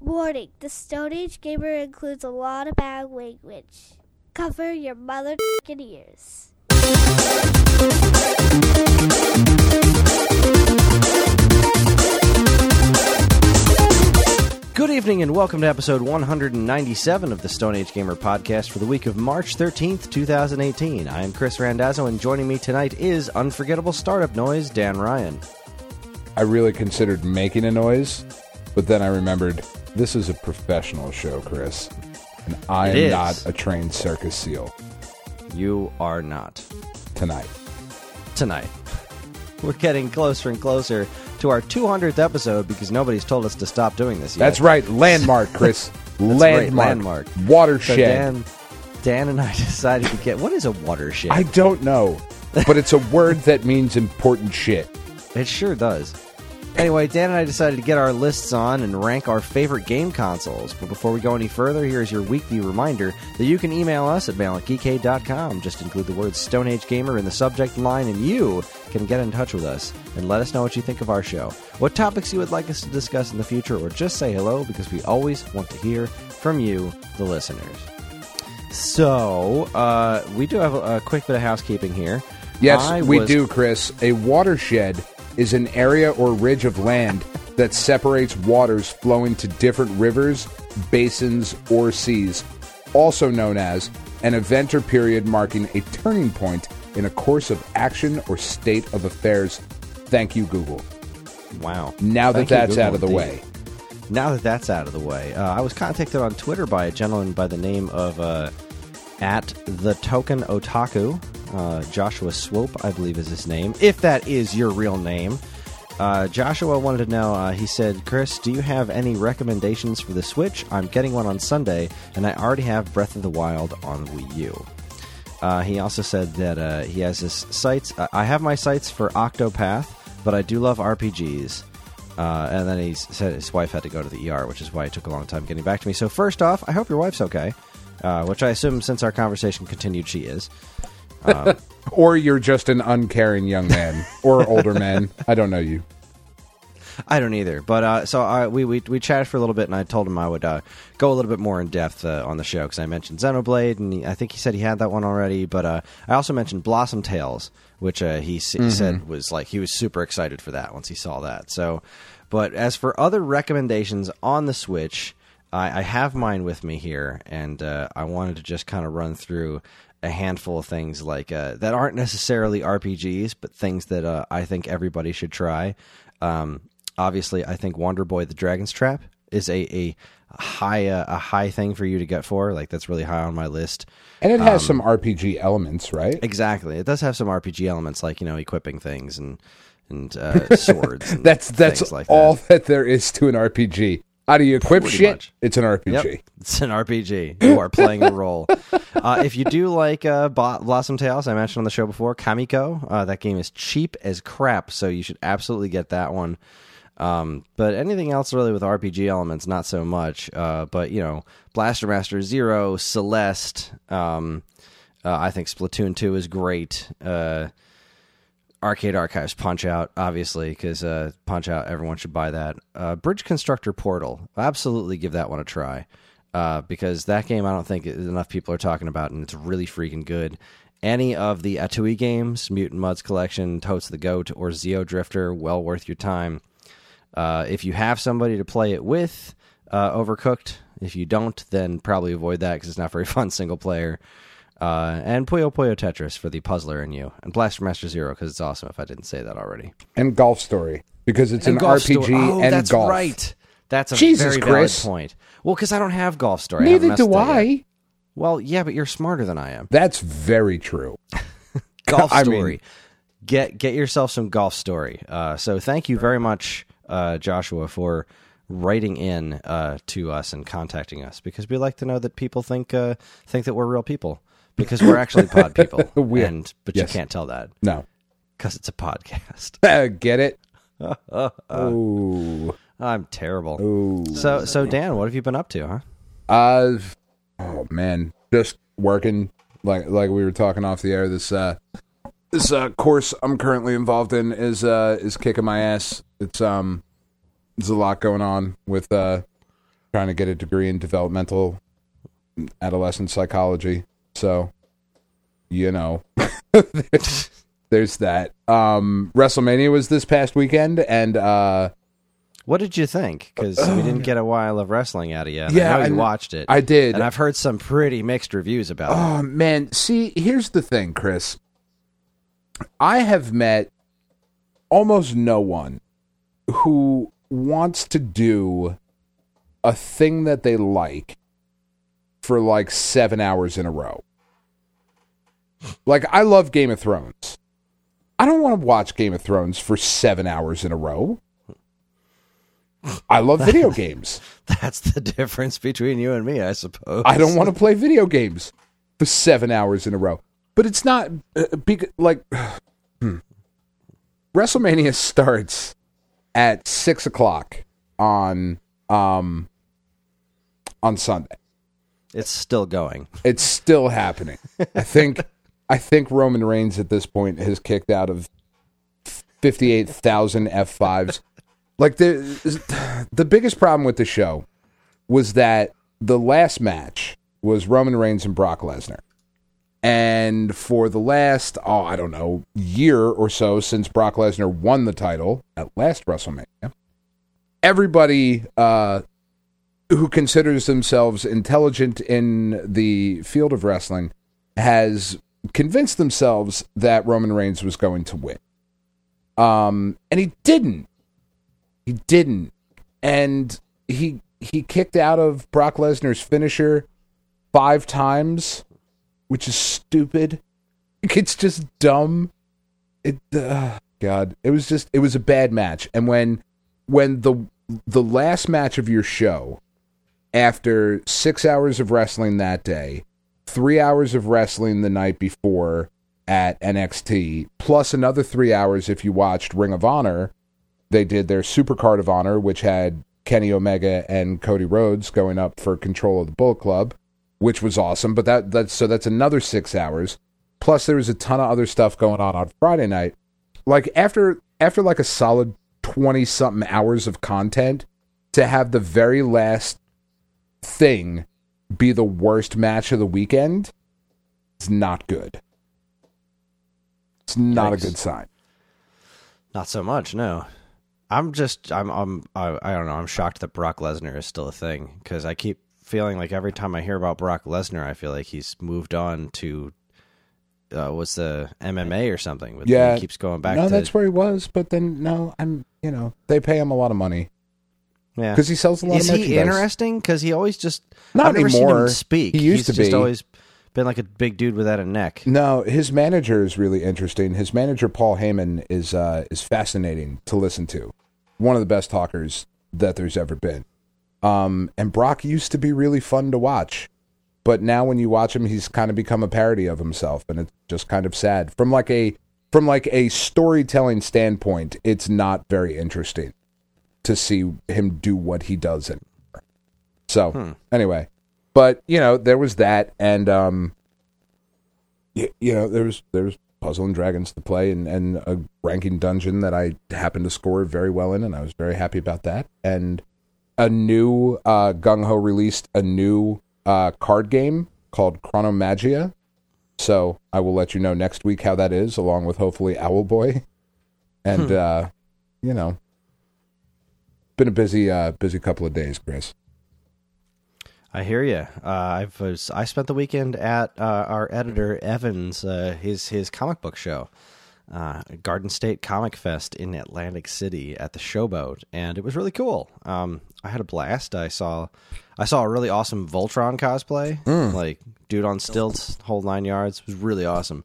Warning, the Stone Age Gamer includes a lot of bad language. Cover your mother ears. Good evening and welcome to episode 197 of the Stone Age Gamer podcast for the week of March 13th, 2018. I am Chris Randazzo, and joining me tonight is Unforgettable Startup Noise, Dan Ryan. I really considered making a noise, but then I remembered this is a professional show, Chris, and I am not a trained circus seal. You are not. Tonight. We're getting closer and closer to our 200th episode because nobody's told us to stop doing this yet. That's right. Landmark, Chris. Landmark. Watershed. So Dan and I decided to get... What is a watershed? I don't know, but it's a word that means important shit. It sure does. Anyway, Dan and I decided to get our lists on and rank our favorite game consoles. But before we go any further, here's your weekly reminder that you can email us at mail@geekade.com. Just include the words Stone Age Gamer in the subject line, and you can get in touch with us and let us know what you think of our show, what topics you would like us to discuss in the future, or just say hello, because we always want to hear from you, the listeners. So, we do have a quick bit of housekeeping here. Yes, we do, Chris. A watershed is an area or ridge of land that separates waters flowing to different rivers, basins, or seas, also known as an event or period marking a turning point in a course of action or state of affairs. Thank you, Google. Wow. Now that that's out of the way. Now that that's out of the way, I was contacted on Twitter by a gentleman by the name of at the Token Otaku. Joshua Swope, I believe is his name, if that is your real name. Joshua wanted to know, he said, Chris, do you have any recommendations for the Switch? I'm getting one on Sunday, and I already have Breath of the Wild on Wii U. He also said that he has his sights. I have my sights for Octopath, but I do love RPGs. And then he said his wife had to go to the ER, which is why it took a long time getting back to me. So first off, I hope your wife's okay, which I assume since our conversation continued, she is. Or you're just an uncaring young man or older man. I don't know you. I don't either. But so we chatted for a little bit, and I told him I would go a little bit more in depth on the show because I mentioned Xenoblade, and I think he said he had that one already. But I also mentioned Blossom Tales, which he said was like he was super excited for that once he saw that. So, but as for other recommendations on the Switch, I have mine with me here, and I wanted to just kind of run through a handful of things like that aren't necessarily RPGs, but things that I think everybody should try. Obviously, I think Wonder Boy: The Dragon's Trap is a high thing for you to get for. Like that's really high on my list. And it has some RPG elements, right? Exactly, it does have some RPG elements, like equipping things and swords. And that's things like all that there is to an RPG. How do you equip Pretty shit? much. It's an RPG. Yep, it's an RPG. You are playing a role. If you do like Blossom Tales, I mentioned on the show before, Kamiko, that game is cheap as crap, so you should absolutely get that one. But anything else really with RPG elements, not so much. But, Blaster Master Zero, Celeste, I think Splatoon 2 is great. Arcade Archives Punch-Out, obviously, because Punch-Out, everyone should buy that. Bridge Constructor Portal, absolutely give that one a try, because that game I don't think enough people are talking about, and it's really freaking good. Any of the Atui games, Mutant Mudds Collection, Totes the Goat, or Zeo Drifter, well worth your time. If you have somebody to play it with, Overcooked. If you don't, then probably avoid that, because it's not very fun single player. And Puyo Puyo Tetris for the puzzler in you. And Blaster Master Zero, because it's awesome, if I didn't say that already. And Golf Story, because it's an RPG and that's golf. Right. That's a Jesus, very Chris. valid point. Well, because I don't have Golf Story. Neither do I. Well, yeah, but you're smarter than I am. That's very true. Golf Story. Get yourself some Golf Story. So thank you very much, Joshua, for writing in to us and contacting us, because we like to know that people think that we're real people. Because we're actually pod people, but you can't tell that. No. Because it's a podcast. Get it? Ooh. I'm terrible. Ooh. So Dan, what have you been up to, huh? Oh man, just working. Like we were talking off the air. This course I'm currently involved in is kicking my ass. There's a lot going on with trying to get a degree in developmental adolescent psychology. So, you know, there's that. WrestleMania was this past weekend, and what did you think? Because we didn't get a while of wrestling out of you. Yeah, I know you watched it. I did. And I've heard some pretty mixed reviews about it. Oh, man. See, here's the thing, Chris. I have met almost no one who wants to do a thing that they like for like 7 hours in a row. Like, I love Game of Thrones. I don't want to watch Game of Thrones for 7 hours in a row. I love video games. That's the difference between you and me, I suppose. I don't want to play video games for 7 hours in a row. But it's not like WrestleMania starts at 6 o'clock on Sunday. It's still going. It's still happening. I think Roman Reigns at this point has kicked out of 58,000 F5s. Like the biggest problem with the show was that the last match was Roman Reigns and Brock Lesnar. And for the last, year or so since Brock Lesnar won the title at last WrestleMania, everybody who considers themselves intelligent in the field of wrestling has convinced themselves that Roman Reigns was going to win. And he didn't. He didn't. And he kicked out of Brock Lesnar's finisher 5 times, which is stupid. It's just dumb. God, it was a bad match. And when the last match of your show, after 6 hours of wrestling that day, 3 hours of wrestling the night before at NXT, plus another 3 hours if you watched Ring of Honor, they did their Supercard of Honor, which had Kenny Omega and Cody Rhodes going up for control of the Bullet Club, which was awesome. But that's another 6 hours. Plus, there was a ton of other stuff going on Friday night. Like after like a solid 20-something hours of content, to have the very last thing be the worst match of the weekend is not good. It's not a good sign. Not so much, no. I don't know. I'm shocked that Brock Lesnar is still a thing, because I keep feeling like every time I hear about Brock Lesnar, I feel like he's moved on to what's the MMA or something. Yeah, he keeps going back. No, that's where he was. But then they pay him a lot of money. Yeah, because he sells a lot of merchandise. Is he interesting? Because he always just not I've never anymore. Seen him speak. He used to be. Just always been like a big dude without a neck. No, his manager is really interesting. His manager Paul Heyman is fascinating to listen to. One of the best talkers that there's ever been. And Brock used to be really fun to watch, but now when you watch him, he's kind of become a parody of himself, and it's just kind of sad. From like a storytelling standpoint, it's not very interesting to see him do what he does anymore. So anyway, but there was that, and there was Puzzle and Dragons to play, and a ranking dungeon that I happened to score very well in, and I was very happy about that. And a new Gung Ho released a new card game called Chronomagia, so I will let you know next week how that is, along with hopefully Owlboy. And been a busy couple of days, Chris. I hear you. I spent the weekend at our editor Evan's his comic book show, Garden State Comic Fest in Atlantic City at the Showboat, and it was really cool. I had a blast. I saw a really awesome Voltron cosplay, like dude on stilts, whole 9 yards. It was really awesome.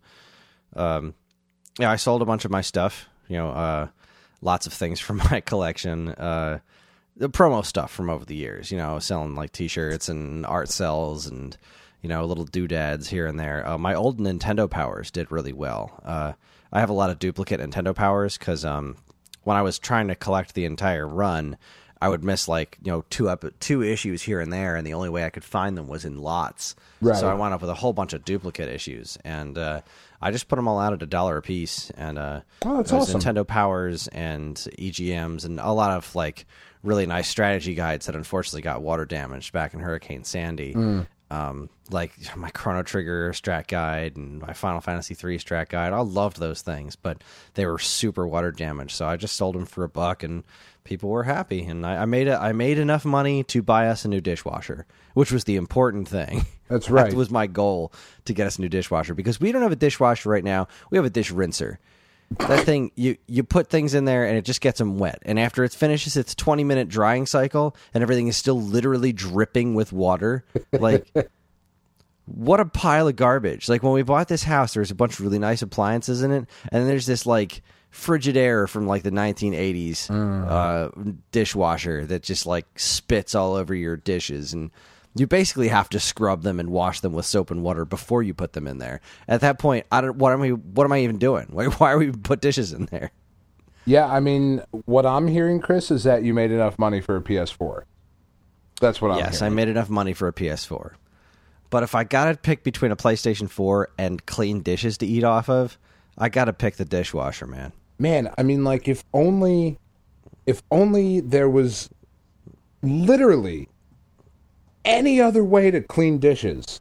I sold a bunch of my stuff. Lots of things from my collection. The promo stuff from over the years, selling like T-shirts and art cells and, little doodads here and there. My old Nintendo Powers did really well. I have a lot of duplicate Nintendo Powers because when I was trying to collect the entire run, I would miss like two issues here and there, and the only way I could find them was in lots. Right. So I wound up with a whole bunch of duplicate issues, and I just put them all out at $1 a piece. And that's awesome. Nintendo Powers and EGMs and a lot of like really nice strategy guides that unfortunately got water damaged back in Hurricane Sandy. Like my Chrono Trigger strat guide and my Final Fantasy III strat guide. I loved those things, but they were super water damaged. So I just sold them for $1, and people were happy. And I made enough money to buy us a new dishwasher, which was the important thing. That's right. That was my goal, to get us a new dishwasher, because we don't have a dishwasher right now. We have a dish rinser. That thing, you put things in there and it just gets them wet. And after it finishes its 20-minute drying cycle and everything is still literally dripping with water, like, what a pile of garbage. Like, when we bought this house, there was a bunch of really nice appliances in it. And then there's this, like, Frigidaire from, like, the 1980s dishwasher that just, like, spits all over your dishes. And you basically have to scrub them and wash them with soap and water before you put them in there. At that point, what am I even doing? Why are we put dishes in there? Yeah, I mean, what I'm hearing, Chris, is that you made enough money for a PS4. That's what I'm hearing. Yes, I made enough money for a PS4. But if I got to pick between a PlayStation 4 and clean dishes to eat off of, I got to pick the dishwasher, man. Man, I mean, like, if only there was literally any other way to clean dishes.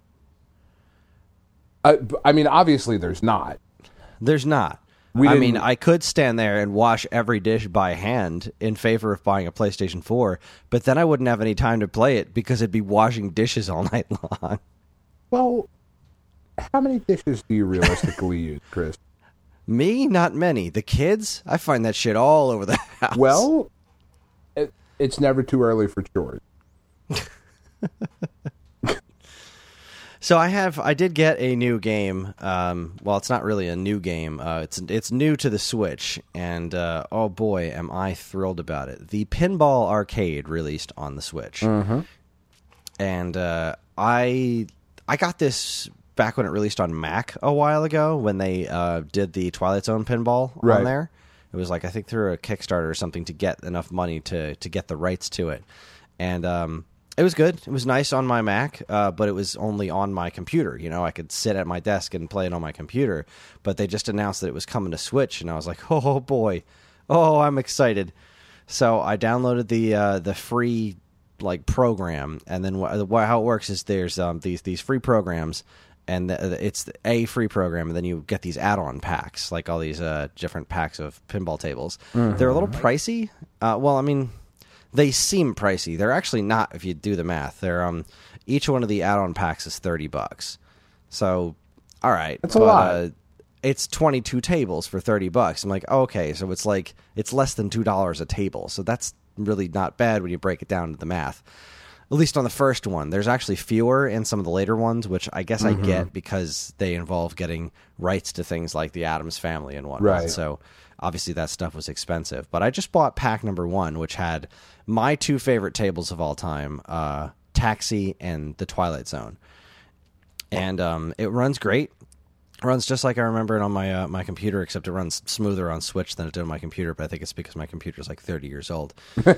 I mean, obviously there's not. There's not. I could stand there and wash every dish by hand in favor of buying a PlayStation 4, but then I wouldn't have any time to play it because it'd be washing dishes all night long. Well, how many dishes do you realistically use, Chris? Me? Not many. The kids? I find that shit all over the house. Well, it's never too early for chores. So I did get a new game. Well, it's not really a new game. It's new to the Switch, and oh boy, am I thrilled about it. The Pinball Arcade released on the Switch, and I got this back when it released on Mac a while ago when they did the Twilight Zone pinball on there. It was like, I think through a Kickstarter or something, to get enough money to get the rights to it, and it was good. It was nice on my Mac, but it was only on my computer. You know, I could sit at my desk and play it on my computer. But they just announced that it was coming to Switch, and I was like, oh boy, oh, I'm excited. So I downloaded the free like program, and then how it works is there's these free programs, and it's a free program, and then you get these add-on packs, like all these different packs of pinball tables. They're a little pricey. Well, I mean, they seem pricey. They're actually not if you do the math. They're each one of the add-on packs is $30. So, all right, that's a lot. It's 22 tables for $30. I'm like, oh, okay, so it's less than $2 a table. So that's really not bad when you break it down to the math. At least on the first one. There's actually fewer in some of the later ones, which I guess I get because they involve getting rights to things like the Addams Family and whatnot. Right. So obviously that stuff was expensive. But I just bought pack number 1, which had my 2 favorite tables of all time, Taxi and The Twilight Zone. And it runs great. It runs just like I remember it on my computer, except it runs smoother on Switch than it did on my computer. But I think it's because my computer's like 30 years old.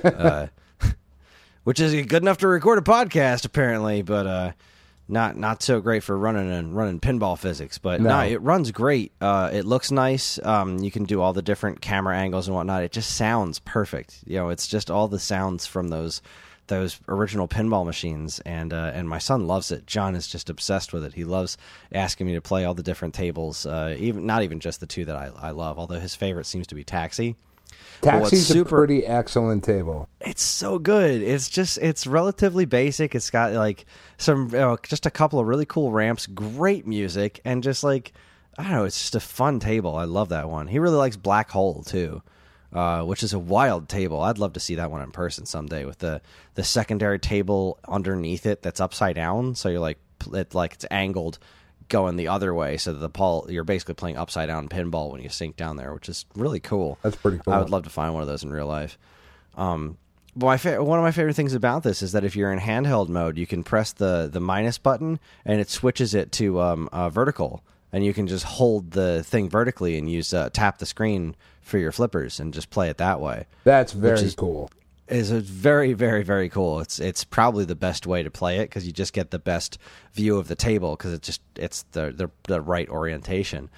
Which is good enough to record a podcast, apparently, but not so great for running pinball physics. But no, it runs great. It looks nice. You can do all the different camera angles and whatnot. It just sounds perfect. You know, it's just all the sounds from those original pinball machines, and my son loves it. John is just obsessed with it. He loves asking me to play all the different tables, not even just the 2 that I love, although his favorite seems to be Taxi. Taxi's a pretty excellent table. It's so good. It's relatively basic. It's got like some just a couple of really cool ramps, great music, and just like, I don't know, it's just a fun table. I love that one. He really likes Black Hole too, which is a wild table. I'd love to see that one in person someday with the secondary table underneath it that's upside down. So you're like it's angled going the other way, so that you're basically playing upside down pinball when you sink down there, which is really cool. That's pretty cool. I would love to find one of those in real life. But one of my favorite things about this is that if you're in handheld mode, you can press the minus button and it switches it to vertical, and you can just hold the thing vertically and use tap the screen for your flippers and just play it that way. That's very cool. is a very, very, very cool. It's probably the best way to play it because you just get the best view of the table because it's the right orientation.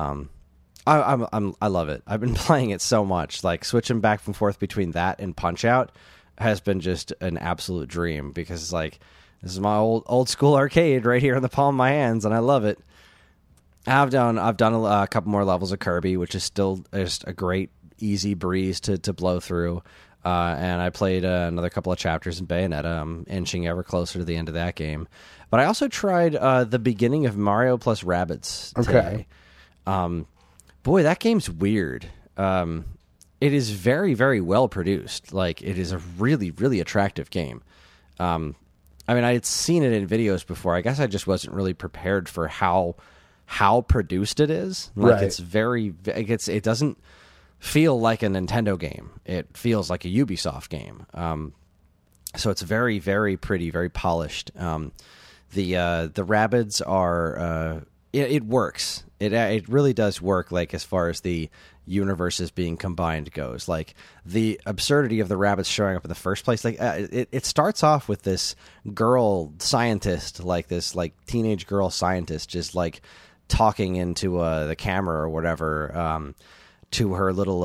I love it. I've been playing it so much. Like switching back and forth between that and Punch-Out has been just an absolute dream because it's like this is my old school arcade right here in the palm of my hands, and I love it. I've done a couple more levels of Kirby, which is still just a great easy breeze to blow through. And I played another couple of chapters in Bayonetta. I'm inching ever closer to the end of that game. But I also tried the beginning of Mario plus Rabbids today. Okay. Boy, that game's weird. It is very, very well produced. Like, it is a really, really attractive game. I mean, I had seen it in videos before. I guess I just wasn't really prepared for how produced it is. Like, right. It doesn't feel like a Nintendo game. It feels like a Ubisoft game. So it's very, very pretty, very polished. The Rabbids are it works. It really does work. Like as far as the universes being combined goes, like the absurdity of the Rabbids showing up in the first place. Like it starts off with this girl scientist, like this like teenage girl scientist, just like talking into the camera or whatever. To her little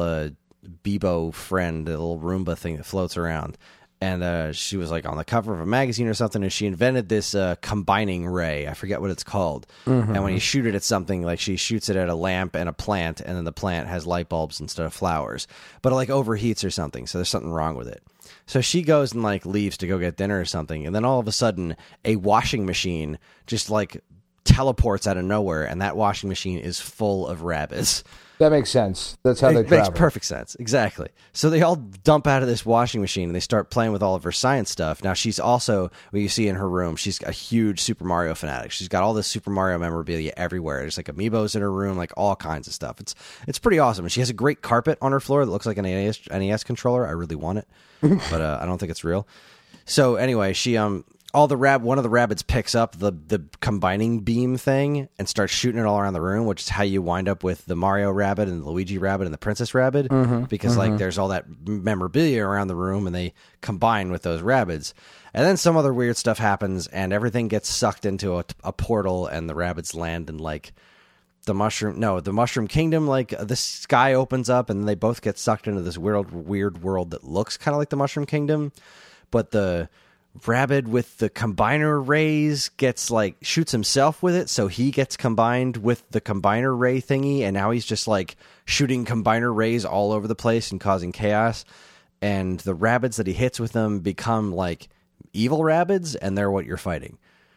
Bebo friend, the little Roomba thing that floats around. And she was like on the cover of a magazine or something, and she invented this combining ray. I forget what it's called. Mm-hmm. And when you shoot it at something, like she shoots it at a lamp and a plant, and then the plant has light bulbs instead of flowers. But it like overheats or something, so there's something wrong with it. So she goes and like leaves to go get dinner or something, and then all of a sudden a washing machine just like teleports out of nowhere, and that washing machine is full of Rabbids. That makes sense. That's how they travel. It makes perfect sense. Exactly. So they all dump out of this washing machine and they start playing with all of her science stuff. Now she's also, what you see in her room, she's a huge Super Mario fanatic. She's got all this Super Mario memorabilia everywhere. There's like amiibos in her room, like all kinds of stuff. It's pretty awesome. And she has a great carpet on her floor that looks like an NES controller. I really want it, but I don't think it's real. So anyway, she one of the Rabbids picks up the combining beam thing and starts shooting it all around the room, which is how you wind up with the Mario Rabbid and the Luigi Rabbid and the Princess Rabbid, because like there's all that memorabilia around the room and they combine with those Rabbids. And then some other weird stuff happens and everything gets sucked into a portal and the Rabbids land in like the Mushroom Kingdom. Like the sky opens up and they both get sucked into this weird world that looks kind of like the Mushroom Kingdom, but the Rabbid with the combiner rays gets like shoots himself with it, so he gets combined with the combiner ray thingy, and now he's just like shooting combiner rays all over the place and causing chaos. And the Rabbids that he hits with them become like evil Rabbids, and they're what you're fighting.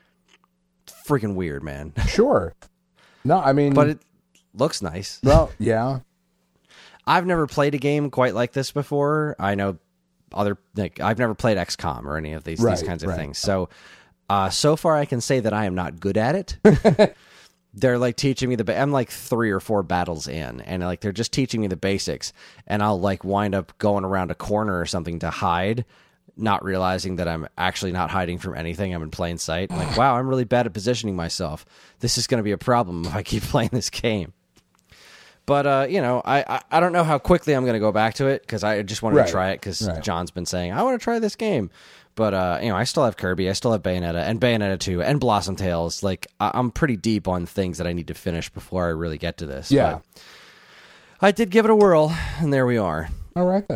Freaking weird, man. Sure. No, I mean, but it looks nice. Well, yeah. I've never played a game quite like this before. I know. I've never played XCOM or any of these kinds of things. So far I can say that I am not good at it. They're like teaching me I'm like 3 or 4 battles in, and like they're just teaching me the basics, and I'll like wind up going around a corner or something to hide, not realizing that I'm actually not hiding from anything. I'm in plain sight. I'm like, wow, I'm really bad at positioning myself. This is going to be a problem if I keep playing this game. But, I don't know how quickly I'm going to go back to it because I just wanted to try it because John's been saying, I want to try this game. But, I still have Kirby, I still have Bayonetta, and Bayonetta 2, and Blossom Tales. Like, I'm pretty deep on things that I need to finish before I really get to this. Yeah. But I did give it a whirl, and there we are. All right,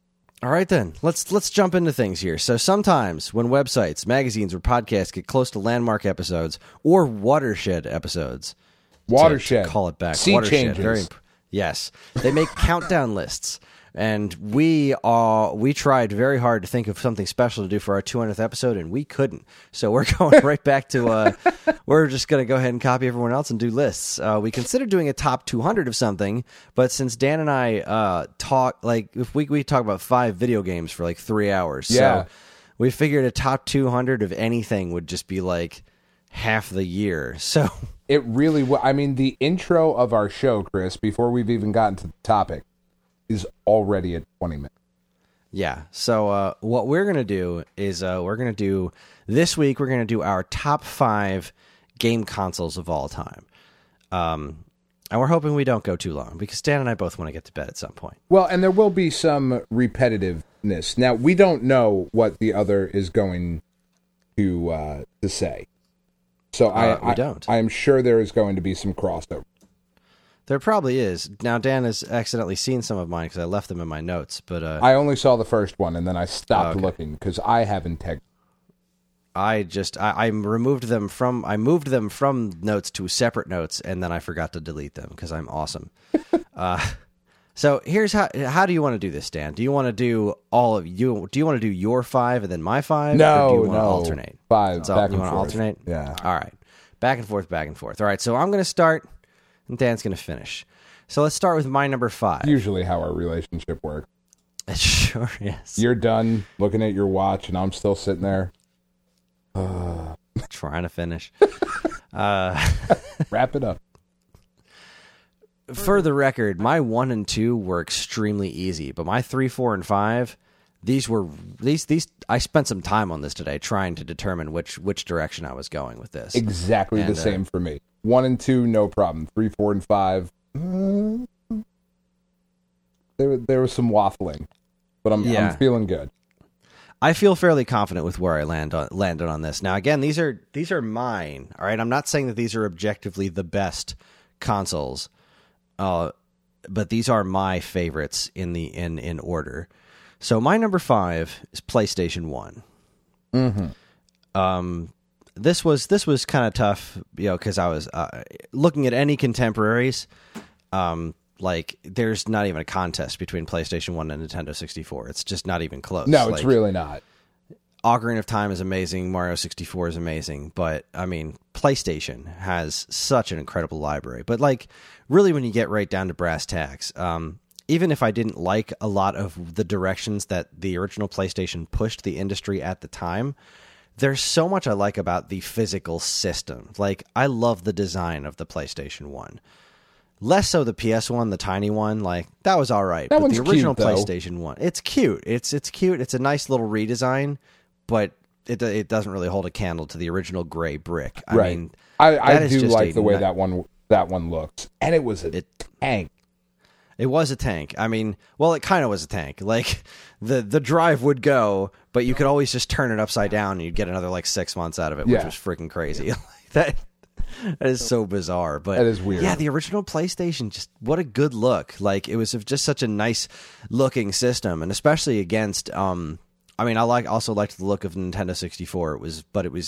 then. Let's jump into things here. So sometimes when websites, magazines, or podcasts get close to landmark episodes or watershed episodes... Watershed. To call it back. Sea Watershed. changes. Yes. They make countdown lists. And we tried very hard to think of something special to do for our 200th episode, and we couldn't. So we're going right back to, we're just going to go ahead and copy everyone else and do lists. We considered doing a top 200 of something, but since Dan and I talk, like, if we talk about 5 video games for like 3 hours. Yeah. So we figured a top 200 of anything would just be like half the year. So it really I mean, the intro of our show, Chris, before we've even gotten to the topic, is already at 20 minutes. Yeah. So what we're going to do is this week we're going to do our top 5 game consoles of all time. And we're hoping we don't go too long because Dan and I both want to get to bed at some point. Well, and there will be some repetitive uniqueness. Now, we don't know what the other is going to say. So we don't. I am sure there is going to be some crossover. There probably is. Now, Dan has accidentally seen some of mine because I left them in my notes. But I only saw the first one, and then I stopped looking because I have integrity. I moved them from notes to separate notes, and then I forgot to delete them because I'm awesome. So here's how do you want to do this, Dan? Do you want to do all of you? Do you want to do your 5 and then my 5? No, or do you want to alternate? 5. So you want to alternate? Yeah. All right. Back and forth, back and forth. All right. So I'm going to start, and Dan's going to finish. So let's start with my number 5. Usually, how our relationship works. It sure is. You're done looking at your watch, and I'm still sitting there. Trying to finish. Wrap it up. For the record, my 1 and 2 were extremely easy, but my 3, 4, and 5, these I spent some time on this today trying to determine which direction I was going with this. Exactly the same for me. 1 and 2, no problem. 3, 4, and 5. There was some waffling, but I'm feeling good. I feel fairly confident with where I landed on this. Now, again, these are mine. All right, I'm not saying that these are objectively the best consoles, but these are my favorites in order. So my number 5 is PlayStation 1. Mm-hmm. This was kind of tough, because I was looking at any contemporaries. Like, there's not even a contest between PlayStation 1 and Nintendo 64. It's just not even close. No, it's really not. Ocarina of Time is amazing. Mario 64 is amazing. But, I mean, PlayStation has such an incredible library. But, like, really when you get right down to brass tacks, even if I didn't like a lot of the directions that the original PlayStation pushed the industry at the time, there's so much I like about the physical system. Like, I love the design of the PlayStation 1. Less so the PS1, the tiny one, like that was all right. That but one's the original cute, though. PlayStation 1, it's cute. It's cute. It's a nice little redesign, but it doesn't really hold a candle to the original gray brick. I mean, I do like the way that one looks, and it was a tank. It was a tank. I mean, well, it kind of was a tank. Like the drive would go, but you could always just turn it upside down, and you'd get another like 6 months out of it, which was freaking crazy. Like that is so bizarre, but that is weird. Yeah, the original PlayStation, just what a good look. Like it was just such a nice looking system, and especially against. I mean, I also liked the look of Nintendo 64. It was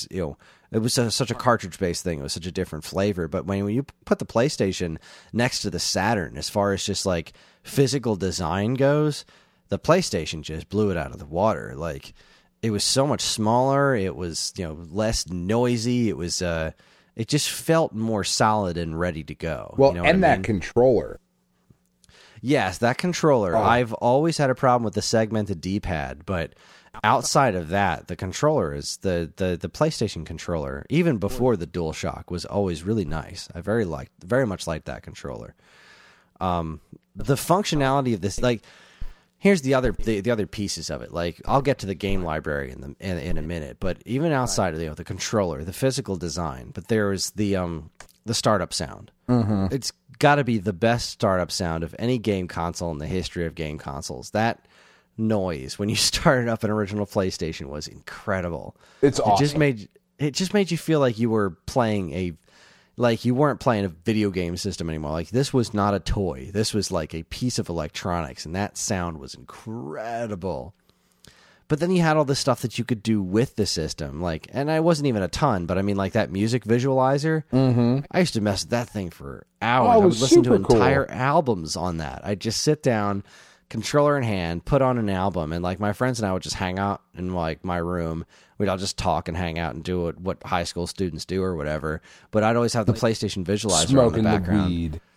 such a cartridge based thing. It was such a different flavor. But when you put the PlayStation next to the Saturn, as far as just like physical design goes, the PlayStation just blew it out of the water. Like it was so much smaller. It was less noisy. It was. It just felt more solid and ready to go. Well, that controller. Yes, that controller. I've always had a problem with the segmented D-pad, but outside of that, the controller is the PlayStation controller, even before the DualShock, was always really nice. I very much liked that controller. The functionality of this, like, here's the other pieces of it. Like, I'll get to the game library in a minute, but even outside of the controller, the physical design, but there is the startup sound. Mm-hmm. It's got to be the best startup sound of any game console in the history of game consoles. That noise when you started up an original PlayStation was incredible. It's awesome. It just made you feel like you were playing you weren't playing a video game system anymore. Like this was not a toy. This was like a piece of electronics, and that sound was incredible. But then you had all this stuff that you could do with the system, like, and I wasn't even a ton, but I mean, like that music visualizer. Mm-hmm. I used to mess with that thing for hours. Oh, I would listen to super entire cool. albums on that. I'd just sit down, controller in hand, put on an album, and like my friends and I would just hang out in like my room. We'd all just talk and hang out and do what high school students do or whatever. But I'd always have the PlayStation visualizer Smoking on the background. The weed.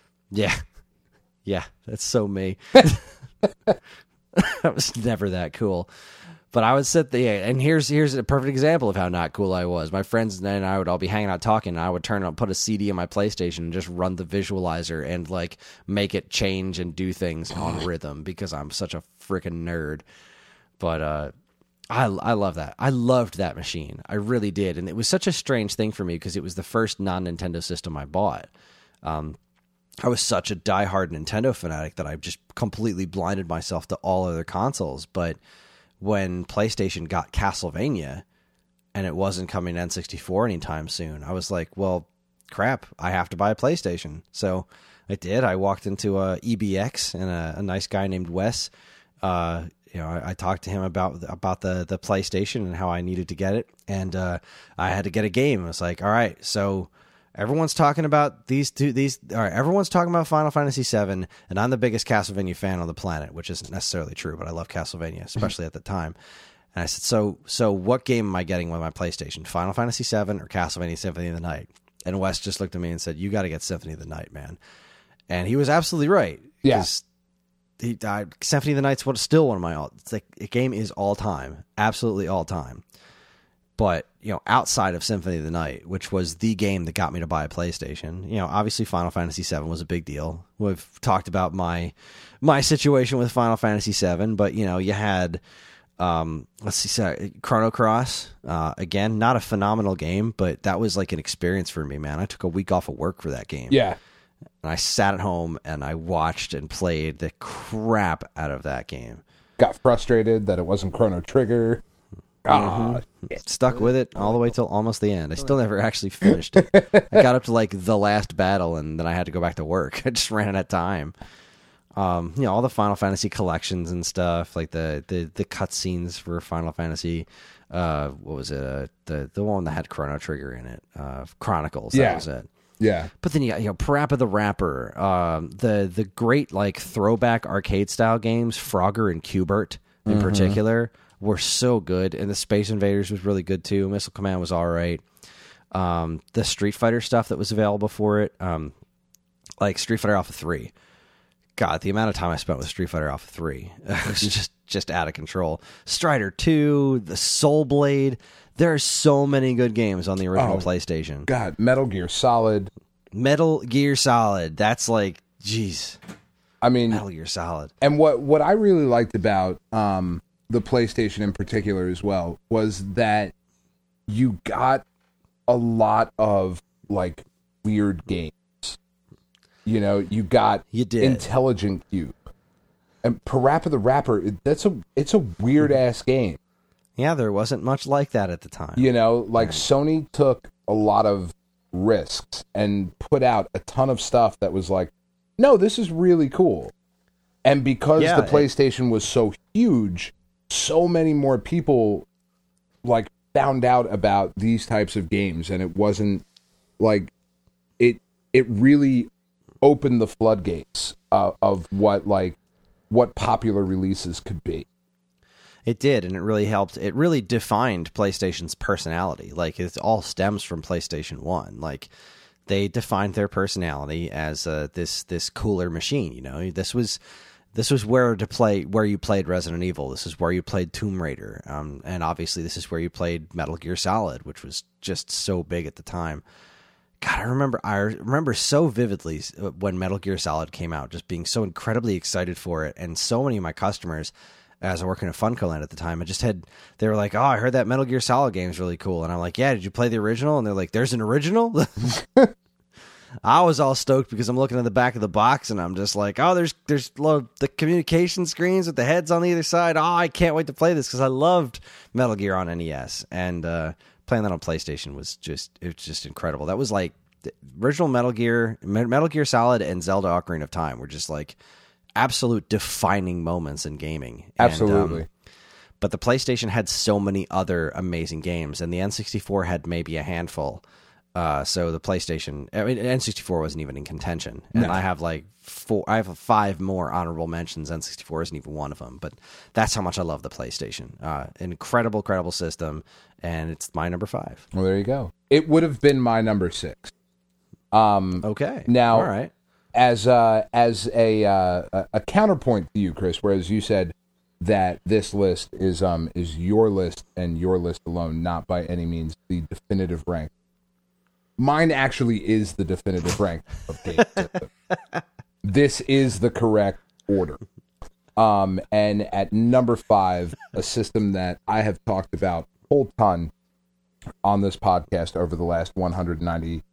Yeah, that's so me. That was never that cool. But I would sit there, and here's a perfect example of how not cool I was. My friends and I would all be hanging out talking, and I would put a CD on my PlayStation and just run the visualizer and like make it change and do things on rhythm because I'm such a freaking nerd. But I love that. I loved that machine. I really did, and it was such a strange thing for me because it was the first non-Nintendo system I bought. I was such a diehard Nintendo fanatic that I just completely blinded myself to all other consoles, but when PlayStation got Castlevania and it wasn't coming to N64 anytime soon, I was like, well, crap, I have to buy a PlayStation. So I did. I walked into EBX, and a nice guy named Wes, I talked to him about the PlayStation and how I needed to get it, and I had to get a game. I was like, all right, so everyone's talking about everyone's talking about Final Fantasy VII, and I'm the biggest Castlevania fan on the planet, which isn't necessarily true, but I love Castlevania, especially at the time. And I said, so what game am I getting with my PlayStation? Final Fantasy VII or Castlevania Symphony of the Night? And Wes just looked at me and said, you got to get Symphony of the Night, man. And he was absolutely right. Yeah. Symphony of the Night's still one of my it's like a game is all time, absolutely all time. But outside of Symphony of the Night, which was the game that got me to buy a PlayStation, obviously Final Fantasy VII was a big deal. We've talked about my situation with Final Fantasy VII, but you had Chrono Cross. Again, not a phenomenal game, but that was like an experience for me, man. I took a week off of work for that game. Yeah. And I sat at home and I watched and played the crap out of that game. Got frustrated that it wasn't Chrono Trigger. Stuck with it all the way till almost the end. I still never actually finished it. I got up to like the last battle and then I had to go back to work. I just ran out of time. All the Final Fantasy collections and stuff, like the cutscenes for Final Fantasy. What was it? The one that had Chrono Trigger in it. Chronicles. That was it. Yeah. But then you got, Parappa the Rapper, the great like throwback arcade style games, Frogger and Qbert in particular, were so good. And the Space Invaders was really good too. Missile Command was all right. The Street Fighter stuff that was available for it, like Street Fighter Alpha 3. God, the amount of time I spent with Street Fighter Alpha 3 was just out of control. Strider 2, the Soul Blade. There are so many good games on the original PlayStation. God, Metal Gear Solid. Metal Gear Solid. That's like, jeez. I mean, Metal Gear Solid. And what I really liked about the PlayStation in particular as well was that you got a lot of like weird games. You got Intelligent Cube and Parappa the Rapper. It's a weird ass game. Yeah, there wasn't much like that at the time. Sony took a lot of risks and put out a ton of stuff that was like, no, this is really cool. And because the PlayStation was so huge, so many more people like found out about these types of games, and it wasn't like it really opened the floodgates of what popular releases could be. It did, and it really helped. It really defined PlayStation's personality. Like, it all stems from PlayStation 1. Like, they defined their personality as this cooler machine. This was where you played Resident Evil. This is where you played Tomb Raider, and obviously this is where you played Metal Gear Solid, which was just so big at the time. God, I remember so vividly when Metal Gear Solid came out, just being so incredibly excited for it, and so many of my customers, as I was working at FuncoLand at the time, they were like, "Oh, I heard that Metal Gear Solid game is really cool," and I'm like, "Yeah, did you play the original?" And they're like, "There's an original." I was all stoked because I'm looking at the back of the box and I'm just like, "Oh, there's the communication screens with the heads on either side. Oh, I can't wait to play this because I loved Metal Gear on NES and." Playing that on PlayStation was just incredible. That was like the original Metal Gear Solid and Zelda Ocarina of Time were just like absolute defining moments in gaming. Absolutely. But the PlayStation had so many other amazing games, and the N64 had maybe a handful. So the PlayStation, N64 wasn't even in contention, and I have like 5 more honorable mentions. N64 isn't even one of them, but that's how much I love the PlayStation. An incredible system, and it's my number 5. Well, there you go. It would have been my number 6. Okay. Now, all right. As a counterpoint to you, Chris, whereas you said that this list is your list and your list alone, not by any means the definitive rank. Mine actually is the definitive rank of game system. This is the correct order. And at number 5, a system that I have talked about a whole ton on this podcast over the last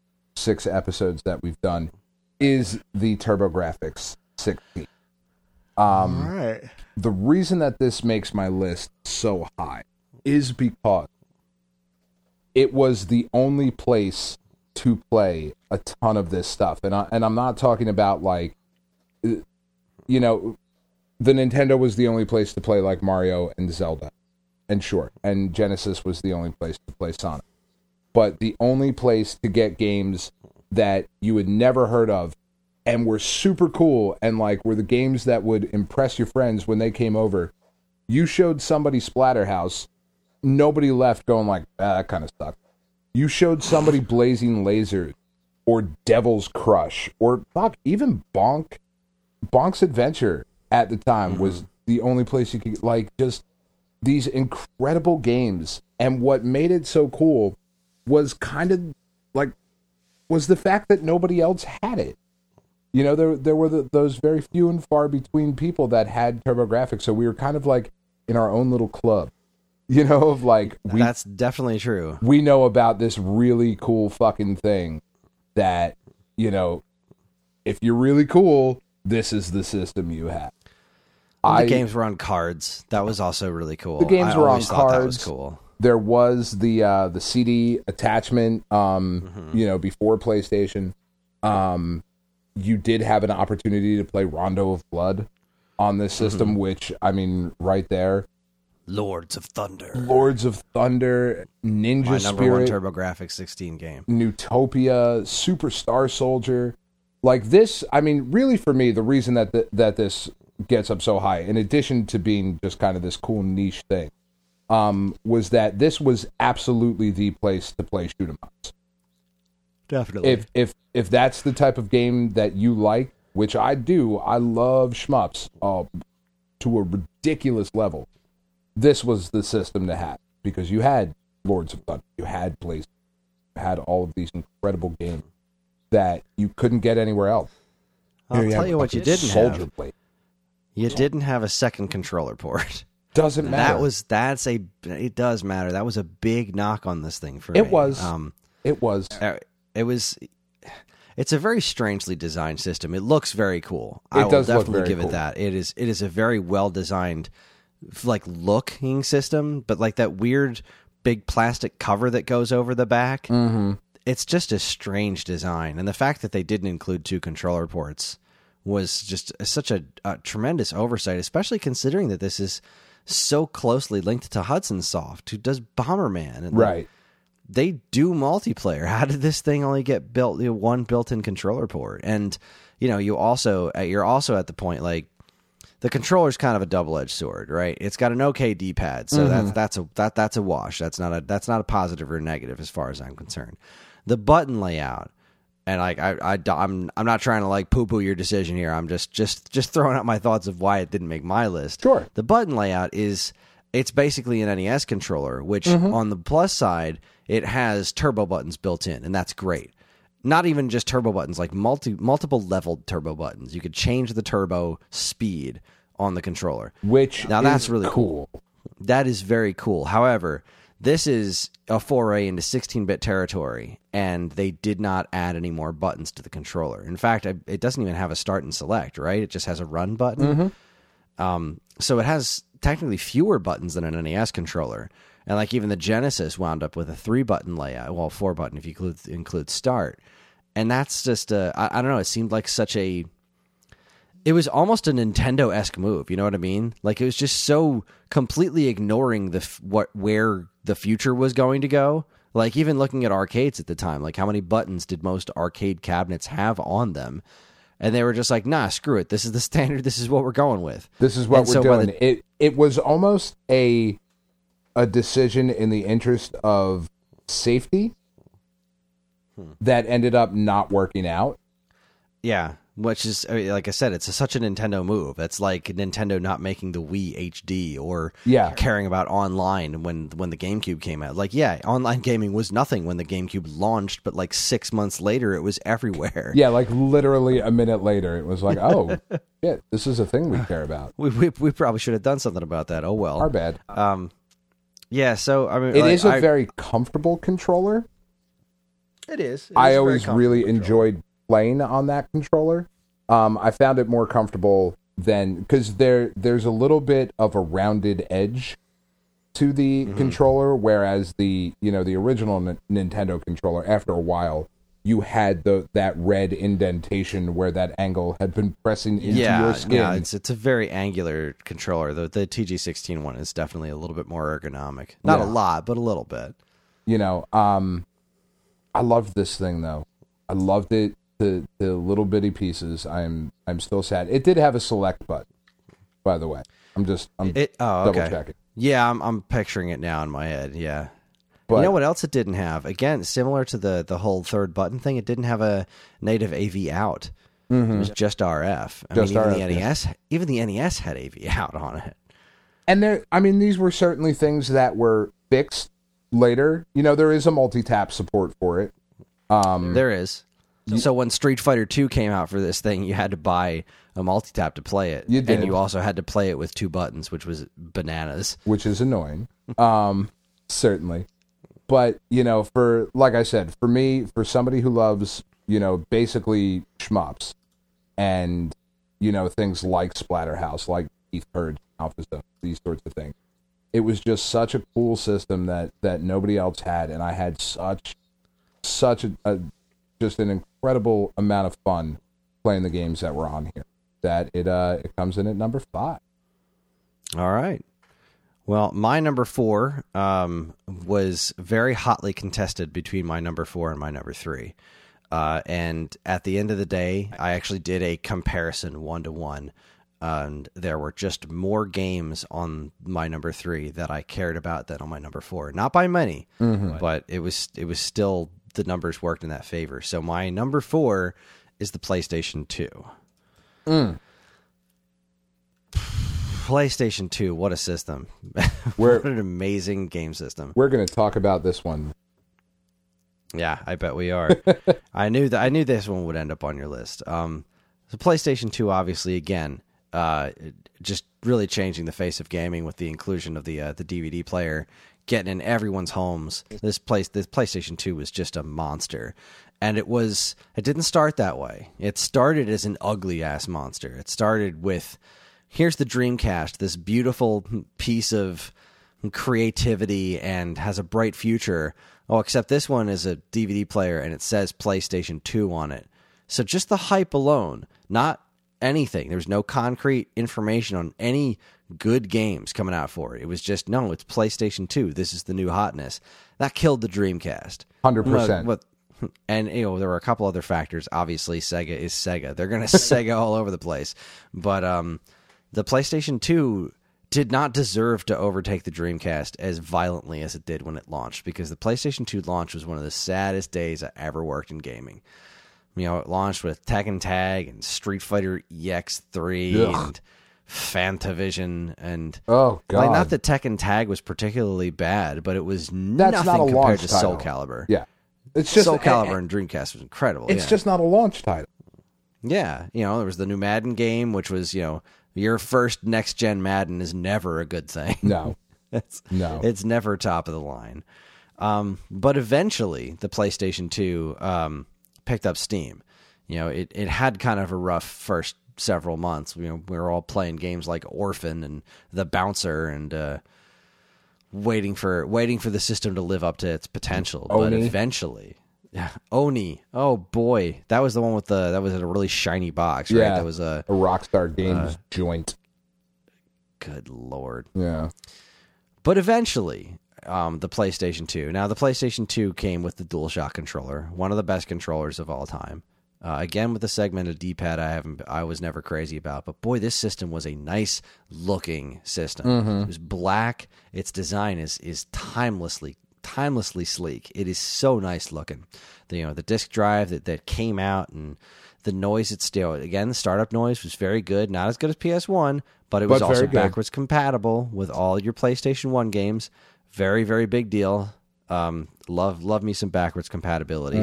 196 episodes that we've done is the TurboGrafx 16. All right. The reason that this makes my list so high is because it was the only place to play a ton of this stuff. And I'm not talking about like, you know, the Nintendo was the only place to play like Mario and Zelda. And sure, and Genesis was the only place to play Sonic. But the only place to get games that you had never heard of and were super cool and like were the games that would impress your friends when they came over. You showed somebody Splatterhouse, nobody left going like, that kind of sucks. You showed somebody Blazing Lasers or Devil's Crush or fuck, even Bonk's Adventure at the time was the only place you could like just these incredible games. And what made it so cool was kind of like was the fact that nobody else had it. You know, there were those very few and far between people that had TurboGrafx, so we were kind of like in our own little club. You know, of like that's definitely true. We know about this really cool fucking thing that, you know, if you're really cool, this is the system you have. The games were on cards. That was also really cool. The games were on cards. That was cool. There was the CD attachment, you know, before PlayStation. You did have an opportunity to play Rondo of Blood on this system, which, I mean, right there. Lords of Thunder, Ninja my Spirit, number one TurboGrafx 16 game. Newtopia, Super Star Soldier. Like this, I mean, really for me, the reason that that this gets up so high, in addition to being just kind of this cool niche thing, was that this was absolutely the place to play shoot 'em ups. Definitely. If that's the type of game that you like, which I do, I love shmups to a ridiculous level. This was the system to have because you had Lords of Thunder, you had Blaze, you had all of these incredible games that you couldn't get anywhere else. I'll tell you what you didn't have. Blade. You didn't have a second controller port. Doesn't matter. It does matter. That was a big knock on this thing for me. It was. It's a very strangely designed system. It looks very cool. I will definitely give it that. It is a very well designed, like looking system, but like that weird big plastic cover that goes over the back. Mm-hmm. It's just a strange design, and the fact that they didn't include two controller ports was just such a tremendous oversight, especially considering that this is so closely linked to Hudson Soft, who does Bomberman. And right. They do multiplayer. How did this thing only get built one built-in controller port? And you know, you're also at the point like the controller's kind of a double-edged sword, right? It's got an okay D-pad, so that's a wash. That's not a positive or negative as far as I'm concerned. The button layout, and like I'm not trying to like poo-poo your decision here. I'm just throwing out my thoughts of why it didn't make my list. Sure. The button layout it's basically an NES controller, which on the plus side, it has turbo buttons built in, and that's great. Not even just turbo buttons, like multiple leveled turbo buttons. You could change the turbo speed on the controller. That's really cool. That is very cool. However, this is a foray into 16-bit territory, and they did not add any more buttons to the controller. In fact, it doesn't even have a start and select, right? It just has a run button. So it has technically fewer buttons than an NES controller. And like even the Genesis wound up with a 3-button layout. Well, 4-button if you include start. And that's just I don't know. It seemed like it was almost a Nintendo-esque move. You know what I mean? Like it was just so completely ignoring where the future was going to go. Like even looking at arcades at the time, like how many buttons did most arcade cabinets have on them? And they were just like, nah, screw it. This is the standard. This is what we're going with. This is what we're doing. It was almost a decision in the interest of safety that ended up not working out. Yeah, which is, like I said, it's such a Nintendo move. It's like Nintendo not making the Wii HD or caring about online when the GameCube came out. Like, yeah, online gaming was nothing when the GameCube launched, but like 6 months later, it was everywhere. Yeah, like literally a minute later, it was like, oh, shit, this is a thing we care about. We probably should have done something about that. Oh, well. Our bad. Yeah, so, I mean... It is a very comfortable controller. It is. I always really enjoyed playing on that controller. I found it more comfortable than, because there's a little bit of a rounded edge to the controller, whereas the original Nintendo controller, after a while, you had that red indentation where that angle had been pressing into your skin. Yeah, it's a very angular controller. The TG16 one is definitely a little bit more ergonomic. Not a lot, but a little bit. I loved this thing though. I loved it. The little bitty pieces. I'm still sad. It did have a select button, by the way. I'm double checking. Yeah, I'm picturing it now in my head. Yeah. But, you know what else it didn't have? Again, similar to the whole third button thing, it didn't have a native AV out. It was just RF. Even the NES had AV out on it. And these were certainly things that were fixed later. There is a multi-tap support for it. There is. So when Street Fighter 2 came out for this thing, you had to buy a multi-tap to play it. You did. And you also had to play it with 2 buttons, which was bananas. Which is annoying. Certainly. But, like I said, for me, for somebody who loves, basically shmups and, things like Splatterhouse, like Keith Purge, Alpha Zone, these sorts of things, it was just such a cool system that nobody else had, and I had such just an incredible amount of fun playing the games that were on here, that it comes in at number 5. All right. Well, my number 4 was very hotly contested between my number 4 and my number 3. And at the end of the day, I actually did a comparison 1-to-1. And there were just more games on my number 3 that I cared about than on my number 4. Not by many, but it was still, the numbers worked in that favor. So my number 4 is the PlayStation 2. PlayStation 2, what a system. What an amazing game system. We're going to talk about this one. Yeah, I bet we are. I knew this one would end up on your list. The PlayStation 2, obviously, again, just really changing the face of gaming with the inclusion of the DVD player, getting in everyone's homes. This PlayStation 2 was just a monster. And it didn't start that way. It started as an ugly-ass monster. It started with, here's the Dreamcast, this beautiful piece of creativity and has a bright future. Oh, except this one is a DVD player and it says PlayStation 2 on it. So just the hype alone, not anything. There's no concrete information on any good games coming out for it. It was just, no, it's PlayStation 2. This is the new hotness. That killed the Dreamcast. 100%. And there were a couple other factors. Obviously, Sega is Sega. They're going to Sega all over the place. But the PlayStation 2 did not deserve to overtake the Dreamcast as violently as it did when it launched, because the PlayStation 2 launch was one of the saddest days I ever worked in gaming. It launched with Tekken Tag and Street Fighter EX3 and Fantavision and oh god, not that Tekken Tag was particularly bad, but it was nothing compared to title. Soul Calibur. Yeah, it's just Soul Calibur and Dreamcast was incredible. It's just not a launch title. Yeah, there was the new Madden game, which was your first next gen Madden is never a good thing. No, it's never top of the line. But eventually, the PlayStation 2 picked up steam. It had kind of a rough first several months. We were all playing games like Orphan and The Bouncer and waiting for the system to live up to its potential. Oni. But eventually, Oni. Oh boy, that was the one that was in a really shiny box, right? Yeah, that was a Rockstar Games joint. Good lord. Yeah. But eventually, the PlayStation 2. Now, the PlayStation 2 came with the DualShock controller, one of the best controllers of all time. Again, with the segmented D-pad, I was never crazy about. But boy, this system was a nice looking system. It was black. Its design is timelessly sleek. It is so nice looking. The disk drive that came out and the noise again, the startup noise was very good. Not as good as PS1, but it was also backwards compatible with all your PlayStation 1 games. Very, very big deal. Love me some backwards compatibility.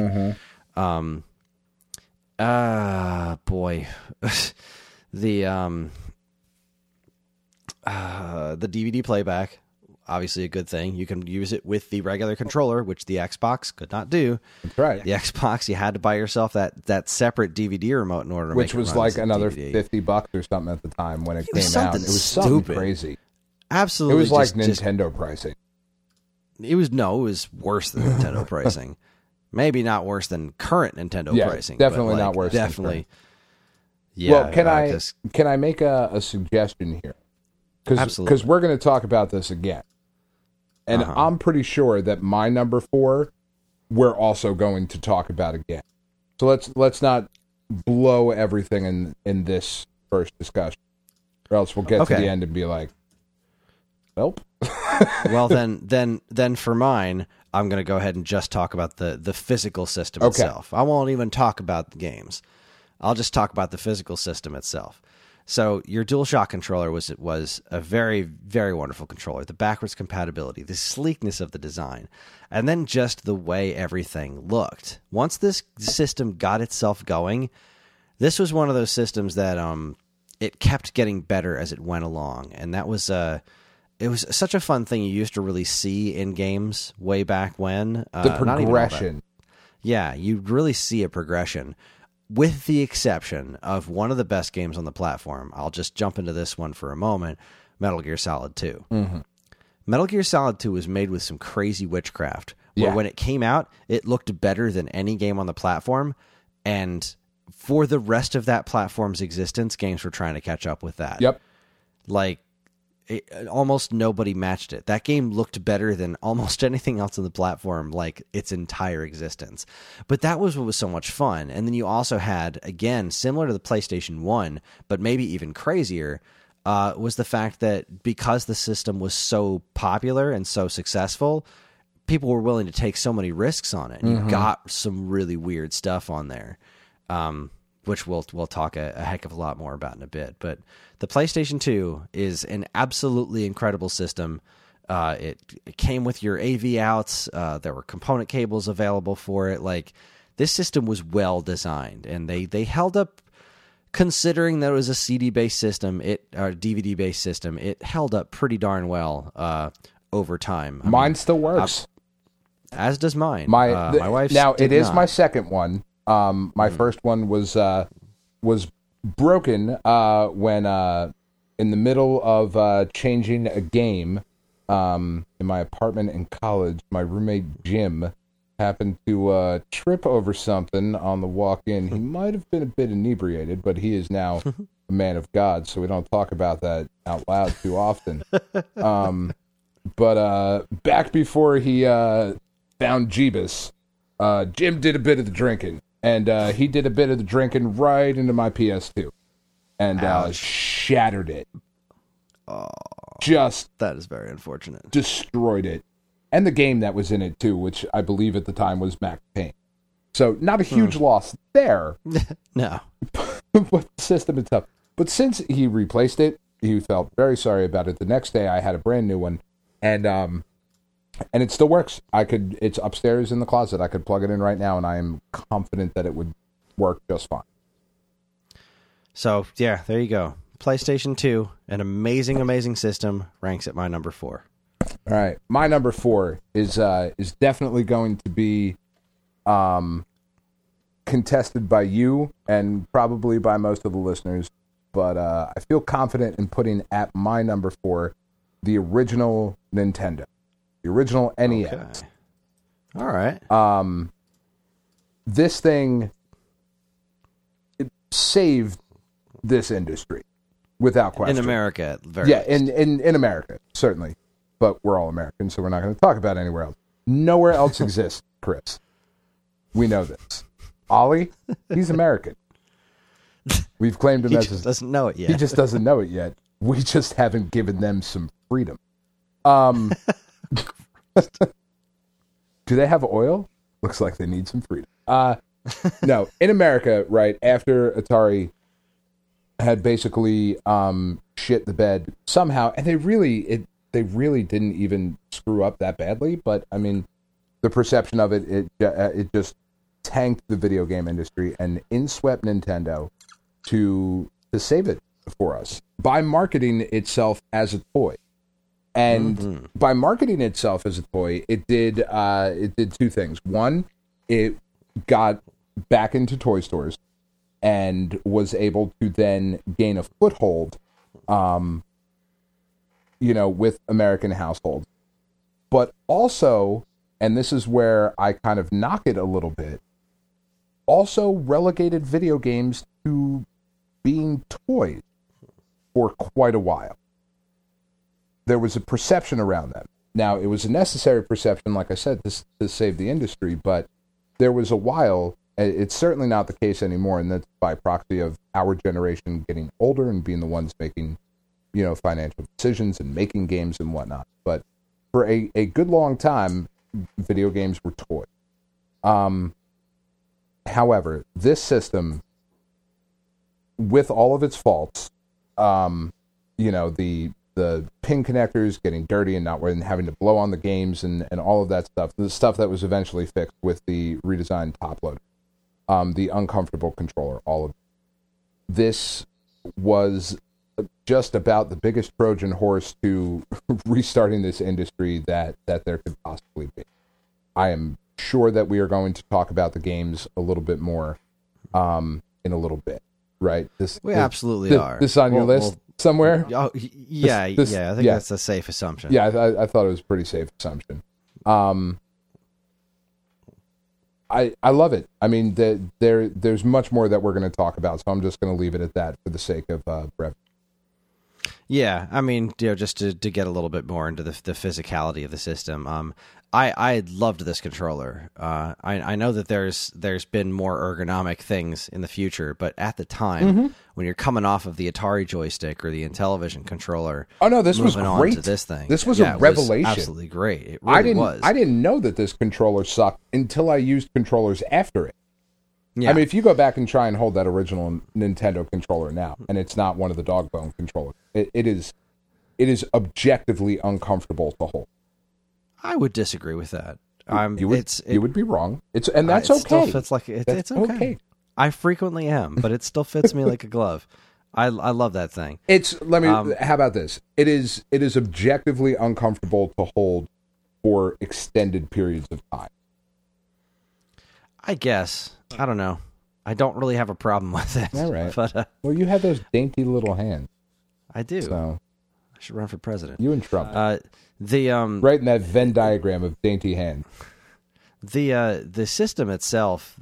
Boy. the DVD playback. obviously a good thing. You can use it with the regular controller, which the Xbox could not do. That's right. The Xbox, you had to buy yourself that separate DVD remote in order to which make it was run like as a another DVD. $50 or something at the time when it was came out. something It was something stupid. crazy. Absolutely. It was like just- Nintendo pricing. It was worse than Nintendo pricing. Maybe not worse than current Nintendo Yeah, pricing. definitely but, like, not worse than Definitely. current. Well, Yeah. can I make a suggestion here? Absolutely. Because we're going to talk about this again. And I'm pretty sure that my number 4, we're also going to talk about again. So let's not blow everything in this first discussion, or else we'll get to Okay. the end and be like, nope. Well, then for mine, I'm going to go ahead and just talk about the physical system itself. I won't even talk about the games. I'll just talk about the physical system itself. So your DualShock controller was a very, very wonderful controller. The backwards compatibility, the sleekness of the design, and then just the way everything looked. Once this system got itself going, this was one of those systems that it kept getting better as it went along, and that was it was such a fun thing you used to really see in games way back when. The not even all that. progression. Yeah, you really see a progression. With the exception of one of the best games on the platform, I'll just jump into this one for a moment, Metal Gear Solid 2. Mm-hmm. Metal Gear Solid 2 was made with some crazy witchcraft, where when it came out, it looked better than any game on the platform, and for the rest of that platform's existence, games were trying to catch up with that. Yep. Like, almost nobody matched it. That game looked better than almost anything else on the platform, like its entire existence. But that was what was so much fun. And then you also had, again, similar to the PlayStation 1, but maybe even crazier, was the fact that because the system was so popular and so successful, people were willing to take so many risks on it. And you got some really weird stuff on there. Which we'll talk a heck of a lot more about in a bit. But the PlayStation 2 is an absolutely incredible system. It came with your AV outs. There were component cables available for it. Like, this system was well designed, and they held up. Considering that it was a CD-based system, or DVD-based system, it held up pretty darn well over time. Mine still works. As does mine. My wife's now did it is not. my second one. My first one was broken when in the middle of changing a game in my apartment in college. My roommate Jim happened to trip over something on the walk-in. He might have been a bit inebriated, but he is now a man of God, so we don't talk about that out loud too often. But back before he found Jeebus, Jim did a bit of the drinking. And he did a bit of the drinking right into my PS2 and shattered it. Oh, Just that is very unfortunate. destroyed it. And the game that was in it, too, which I believe at the time was Max Payne. So not a huge loss there, No. but the system itself. But since he replaced it, he felt very sorry about it. The next day I had a brand new one. And it still works. It's upstairs in the closet. I could plug it in right now, and I am confident that it would work just fine. So, yeah, there you go. PlayStation 2, an amazing, amazing system, ranks at my number 4. All right. My number 4 is definitely going to be contested by you and probably by most of the listeners, but I feel confident in putting at my number 4 the original Nintendo. The original NES. Okay. All right. This thing it saved this industry without question. In America, at the very Yeah, least. in America, certainly. But we're all Americans, so we're not going to talk about anywhere else. Nowhere else exists, Chris. We know this. Ollie, he's American. We've claimed him He as just doesn't know it yet. He just doesn't know it yet. We just haven't given them some freedom. Do they have oil? Looks like they need some freedom. No, in America, right after Atari had basically shit the bed somehow, and they really didn't even screw up that badly. But I mean, the perception of it just tanked the video game industry and inswept Nintendo to save it for us by marketing itself as a toy. And by marketing itself as a toy, it did two things. One, it got back into toy stores and was able to then gain a foothold, with American households. But also, and this is where I kind of knock it a little bit, also relegated video games to being toys for quite a while. There was a perception around them. Now, it was a necessary perception, like I said, to save the industry, but there was a while, it's certainly not the case anymore, and that's by proxy of our generation getting older and being the ones making, financial decisions and making games and whatnot. But for a good long time, video games were toys. However, this system, with all of its faults, the pin connectors getting dirty and having to blow on the games and all of that stuff, the stuff that was eventually fixed with the redesigned top loader, the uncomfortable controller, all of it. This was just about the biggest Trojan horse to restarting this industry that there could possibly be. I am sure that we are going to talk about the games a little bit more in a little bit, right? We absolutely are. This on your list somewhere? Oh, yeah, I think that's a safe assumption. Yeah, I thought it was a pretty safe assumption. I love it. I mean, there's much more that we're going to talk about, so I'm just going to leave it at that for the sake of brevity. Yeah, I mean, just to get a little bit more into the physicality of the system. I loved this controller. I know that there's been more ergonomic things in the future, but at the time, when you're coming off of the Atari joystick or the Intellivision controller, oh no, this was on great. To this thing, this was a revelation. It was absolutely great. It really was. I didn't know that this controller sucked until I used controllers after it. Yeah. I mean, if you go back and try and hold that original Nintendo controller now, and it's not one of the dog bone controllers, it is objectively uncomfortable to hold. I would disagree with that. You would be wrong. That's it okay. Still fits like it's okay. I frequently am, but it still fits me like a glove. I love that thing. How about this? It is objectively uncomfortable to hold for extended periods of time. I guess. I don't know. I don't really have a problem with it. All right. But, well, you have those dainty little hands. I do. So I should run for president. You in trouble. Right in that Venn diagram of dainty hand. The system itself,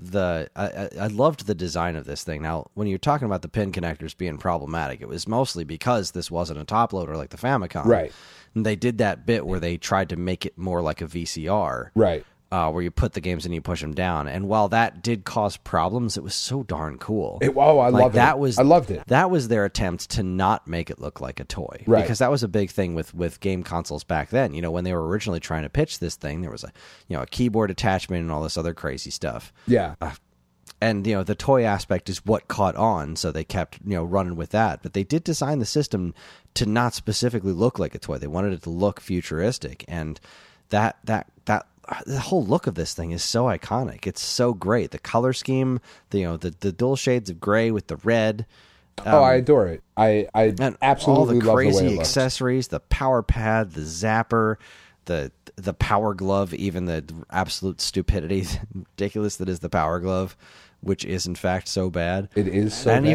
I loved the design of this thing. Now, when you're talking about the pin connectors being problematic, it was mostly because this wasn't a top loader like the Famicom. Right. And they did that bit where they tried to make it more like a VCR. Right. Where you put the games and you push them down. And while that did cause problems, it was so darn cool. I loved it. I loved it. That was their attempt to not make it look like a toy. Right. Because that was a big thing with game consoles back then. When they were originally trying to pitch this thing, there was a keyboard attachment and all this other crazy stuff. Yeah. And, the toy aspect is what caught on, so they kept, running with that. But they did design the system to not specifically look like a toy. They wanted it to look futuristic. And that the whole look of this thing is so iconic. It's so great. The color scheme, the dual shades of gray with the red. I adore it. I absolutely love the way it looks. All the crazy accessories, the power pad, the zapper, the power glove, even the absolute stupidity, ridiculous that is the power glove, which is in fact so bad. It is so and bad.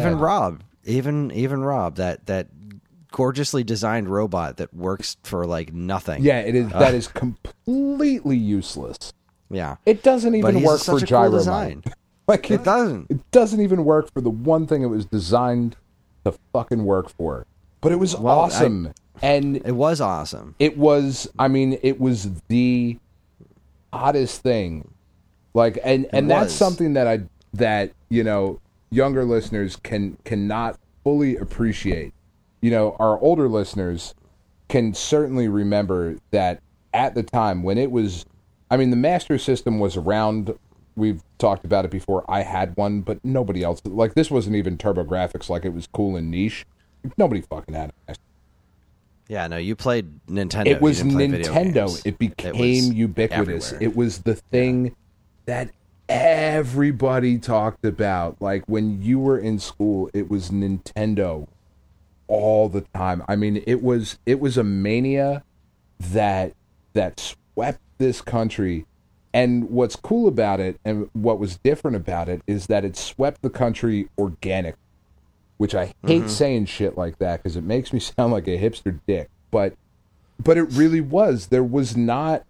even Rob, that gorgeously designed robot that works for like nothing. Yeah, it is. That is completely useless. Yeah, it doesn't even work for gyro design. Like it doesn't. It doesn't even work for the one thing it was designed to fucking work for. But it was awesome, and it was awesome. It was. I mean, it was the oddest thing. Like, and that's something that younger listeners cannot fully appreciate. Our older listeners can certainly remember that at the time when it was, the Master System was around. We've talked about it before. I had one, but nobody else. Like, this wasn't even TurboGrafx. Like, it was cool and niche. Nobody fucking had it. Yeah, no, you played Nintendo. It was Nintendo. It became ubiquitous. Everywhere. It was the thing that everybody talked about. Like, when you were in school, it was Nintendo all the time. I mean, it was a mania that swept this country. And what's cool about it and what was different about it is that it swept the country organic, which I hate saying shit like that because it makes me sound like a hipster dick. But it really was. There was not,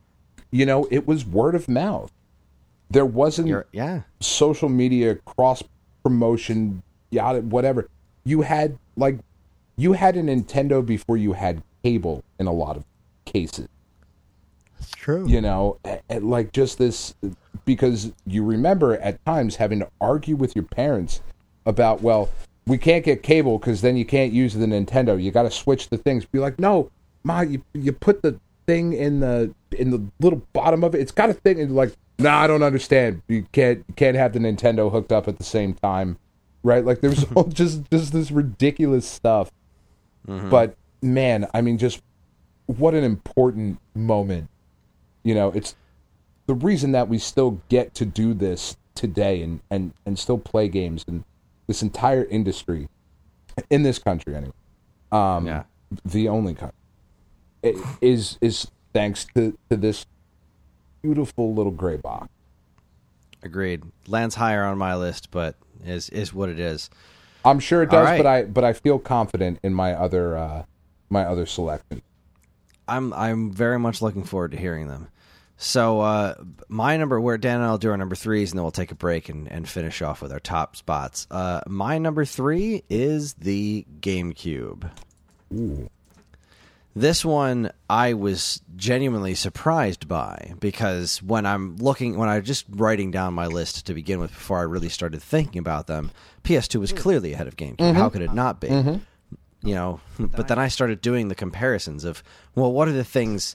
it was word of mouth. There wasn't social media cross promotion, yada, whatever. You had a Nintendo before you had cable in a lot of cases. That's true. Like just this, because you remember at times having to argue with your parents about, well, we can't get cable because then you can't use the Nintendo. You got to switch the things. Be like, no, Ma, you put the thing in the little bottom of it. It's got a thing. And like, nah, I don't understand. You can't have the Nintendo hooked up at the same time, right? Like there's all just this ridiculous stuff. But man, I mean, just what an important moment. It's the reason that we still get to do this today and still play games in this entire industry in this country anyway. The only country is thanks to this beautiful little gray box. Agreed. Lands higher on my list, but is what it is. I'm sure it does, right. but I feel confident in my other selections. I'm very much looking forward to hearing them. So my number, where Dan and I'll do our number threes, and then we'll take a break and finish off with our top spots. My number 3 is the GameCube. Ooh. This one I was genuinely surprised by, because when I was just writing down my list to begin with before I really started thinking about them, PS2 was clearly ahead of GameCube. How could it not be? But then I started doing the comparisons of, well, what are the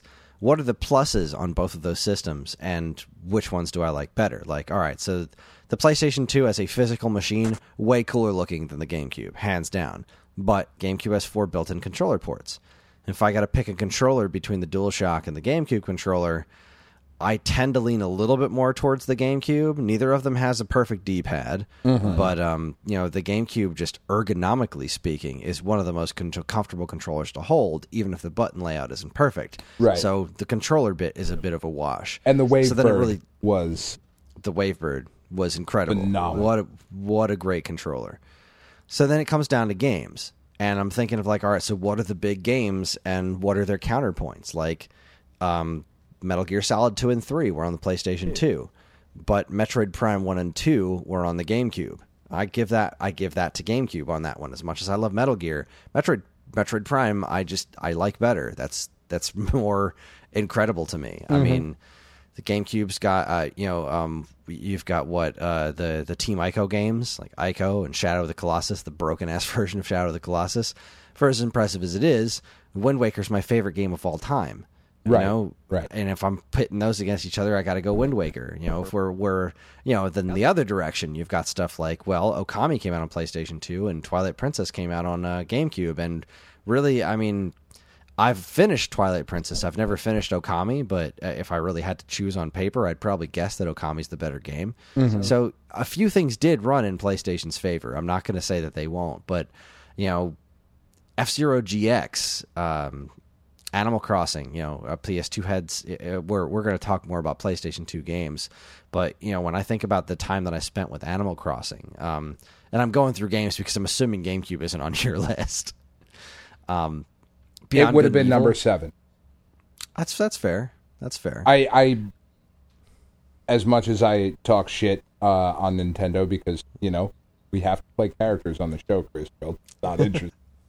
pluses on both of those systems, and which ones do I like better? Like, all right, so the PlayStation 2 as a physical machine, way cooler looking than the GameCube, hands down. But GameCube has 4 built-in controller ports. If I got to pick a controller between the DualShock and the GameCube controller, I tend to lean a little bit more towards the GameCube. Neither of them has a perfect D-pad, but the GameCube, just ergonomically speaking, is one of the most comfortable controllers to hold, even if the button layout isn't perfect. Right. So the controller bit is a bit of a wash. And the Wavebird the Wavebird was incredible. Phenomenal. What a great controller. So then it comes down to games. And I'm thinking of like, all right, so what are the big games and what are their counterpoints? Like Metal Gear Solid 2 and 3 were on the PlayStation 2, but Metroid Prime 1 and 2 were on the GameCube. I give that to GameCube on that one. As much as I love Metal Gear, Metroid Prime, I like better. That's more incredible to me. I mean, the GameCube's got you've got the Team Ico games like Ico and Shadow of the Colossus, the broken ass version of Shadow of the Colossus. For as impressive as it is, Wind Waker's my favorite game of all time. Right. And if I'm pitting those against each other, I got to go Wind Waker. If we're then the other direction, you've got stuff like, well, Okami came out on PlayStation 2 and Twilight Princess came out on GameCube. And really, I mean, I've finished Twilight Princess. I've never finished Okami, but if I really had to choose on paper, I'd probably guess that Okami's the better game. So a few things did run in PlayStation's favor. I'm not going to say that they won't, but F-Zero GX, Animal Crossing, PS2 heads. We're going to talk more about PlayStation 2 games, but when I think about the time that I spent with Animal Crossing, and I'm going through games because I'm assuming GameCube isn't on your list. It would have been number 7. That's fair. That's fair. I as much as I talk shit on Nintendo because we have to play characters on the show, Chris. It's not interesting.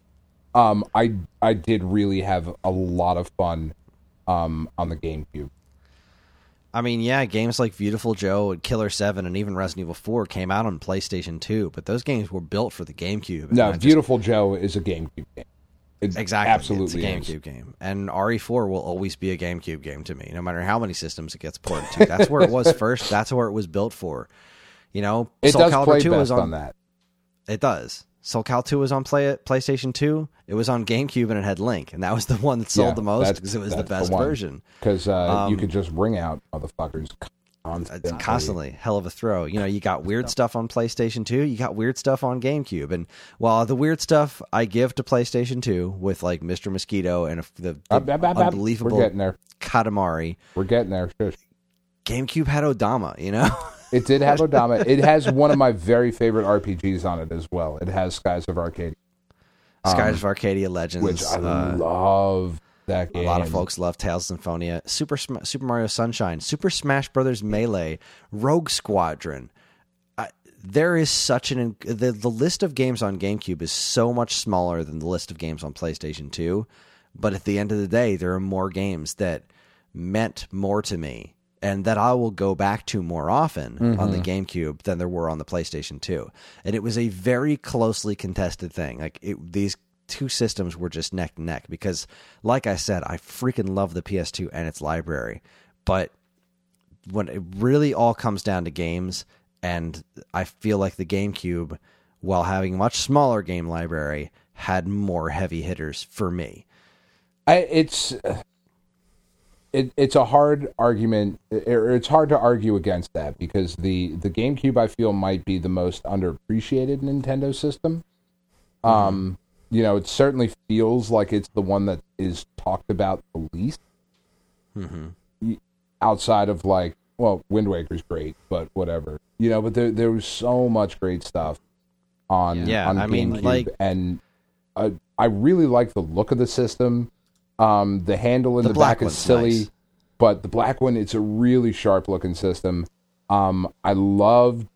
I did really have a lot of fun on the GameCube. I mean, yeah, games like Beautiful Joe and Killer 7 and even Resident Evil 4 came out on PlayStation 2, but those games were built for the GameCube. No, Beautiful Joe is a GameCube game. Exactly. Absolutely. It's a GameCube game. And RE4 will always be a GameCube game to me, no matter how many systems it gets ported to. That's where it was first. That's where it was built for. It Soul does Calibur play 2 best was on that. It does. Soul Calibur 2 was on PlayStation 2. It was on GameCube and it had Link, and that was the one that sold the most because it was the best version. Because you could just ring out motherfuckers Constantly. Hell of a throw. You know, you got weird stuff on PlayStation 2. You got weird stuff on GameCube. And while the weird stuff I give to PlayStation 2 with like Mr. Mosquito and the unbelievable We're getting there. Katamari. We're getting there. Shush. GameCube had Odama, you know? It did have Odama. It has one of my very favorite RPGs on it as well. It has Skies of Arcadia. Skies of Arcadia Legends. Which I love that game. A lot of folks love Tales of Symphonia. Super Mario Sunshine. Super Smash Brothers Melee. Rogue Squadron. There is such the list of games on GameCube is so much smaller than the list of games on PlayStation 2. But at the end of the day, there are more games that meant more to me and that I will go back to more often on the GameCube than there were on the PlayStation 2. And it was a very closely contested thing. Like these two systems were just neck and neck because, like I said, I freaking love the PS2 and its library. But when it really all comes down to games, and I feel like the GameCube, while having a much smaller game library, had more heavy hitters for me. It's a hard argument. It's hard to argue against that because the GameCube I feel might be the most underappreciated Nintendo system. You know, it certainly feels like it's the one that is talked about the least. Outside of like, well, Wind Waker's great, but whatever. You know, but there was so much great stuff on GameCube, and I really like the look of the system. The handle in the back is silly, nice. But the black one, it's a really sharp looking system. I loved,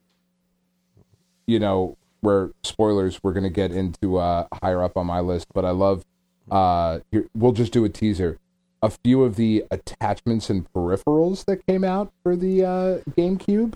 you know, where spoilers we're going to get into higher up on my list, but I love, here, we'll just do a teaser. A few of the attachments and peripherals that came out for the GameCube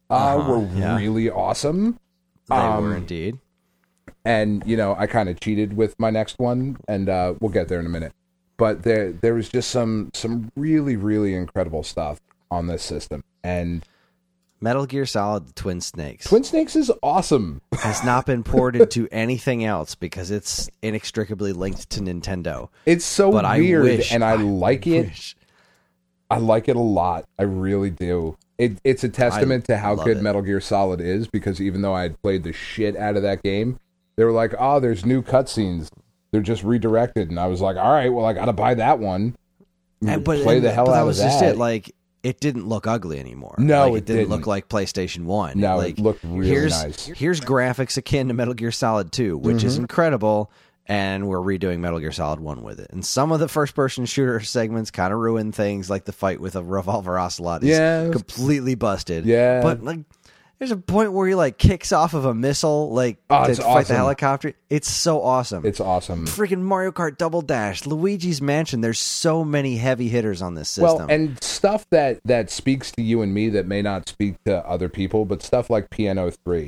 were really awesome. They were indeed. And, you know, I kind of cheated with my next one, and we'll get there in a minute. But there was just some really, really incredible stuff on this system. And Metal Gear Solid Twin Snakes. Twin Snakes is awesome. Has not been ported to anything else because it's inextricably linked to Nintendo. It's so weird, and I like it. I like it a lot. I really do. It's a testament to how good Metal Gear Solid is, because even though I had played the shit out of that game, they were like, oh, there's new cutscenes. They're just redirected. And I was like, all right, well, I got to buy that one. Play the hell out of that. That was just it. Like, it didn't look ugly anymore. No, like, it didn't look like PlayStation 1. No, like, it looked really nice. Here's graphics akin to Metal Gear Solid 2, which is incredible, and we're redoing Metal Gear Solid 1 with it. And some of the first-person shooter segments kind of ruin things, like the fight with a revolver ocelot is completely busted. Yeah. But, like, there's a point where he, like, kicks off of a missile, like, to fight the helicopter. It's so awesome. It's awesome. Freaking Mario Kart Double Dash, Luigi's Mansion. There's so many heavy hitters on this system. Well, and stuff that speaks to you and me that may not speak to other people, but stuff like Piano 3.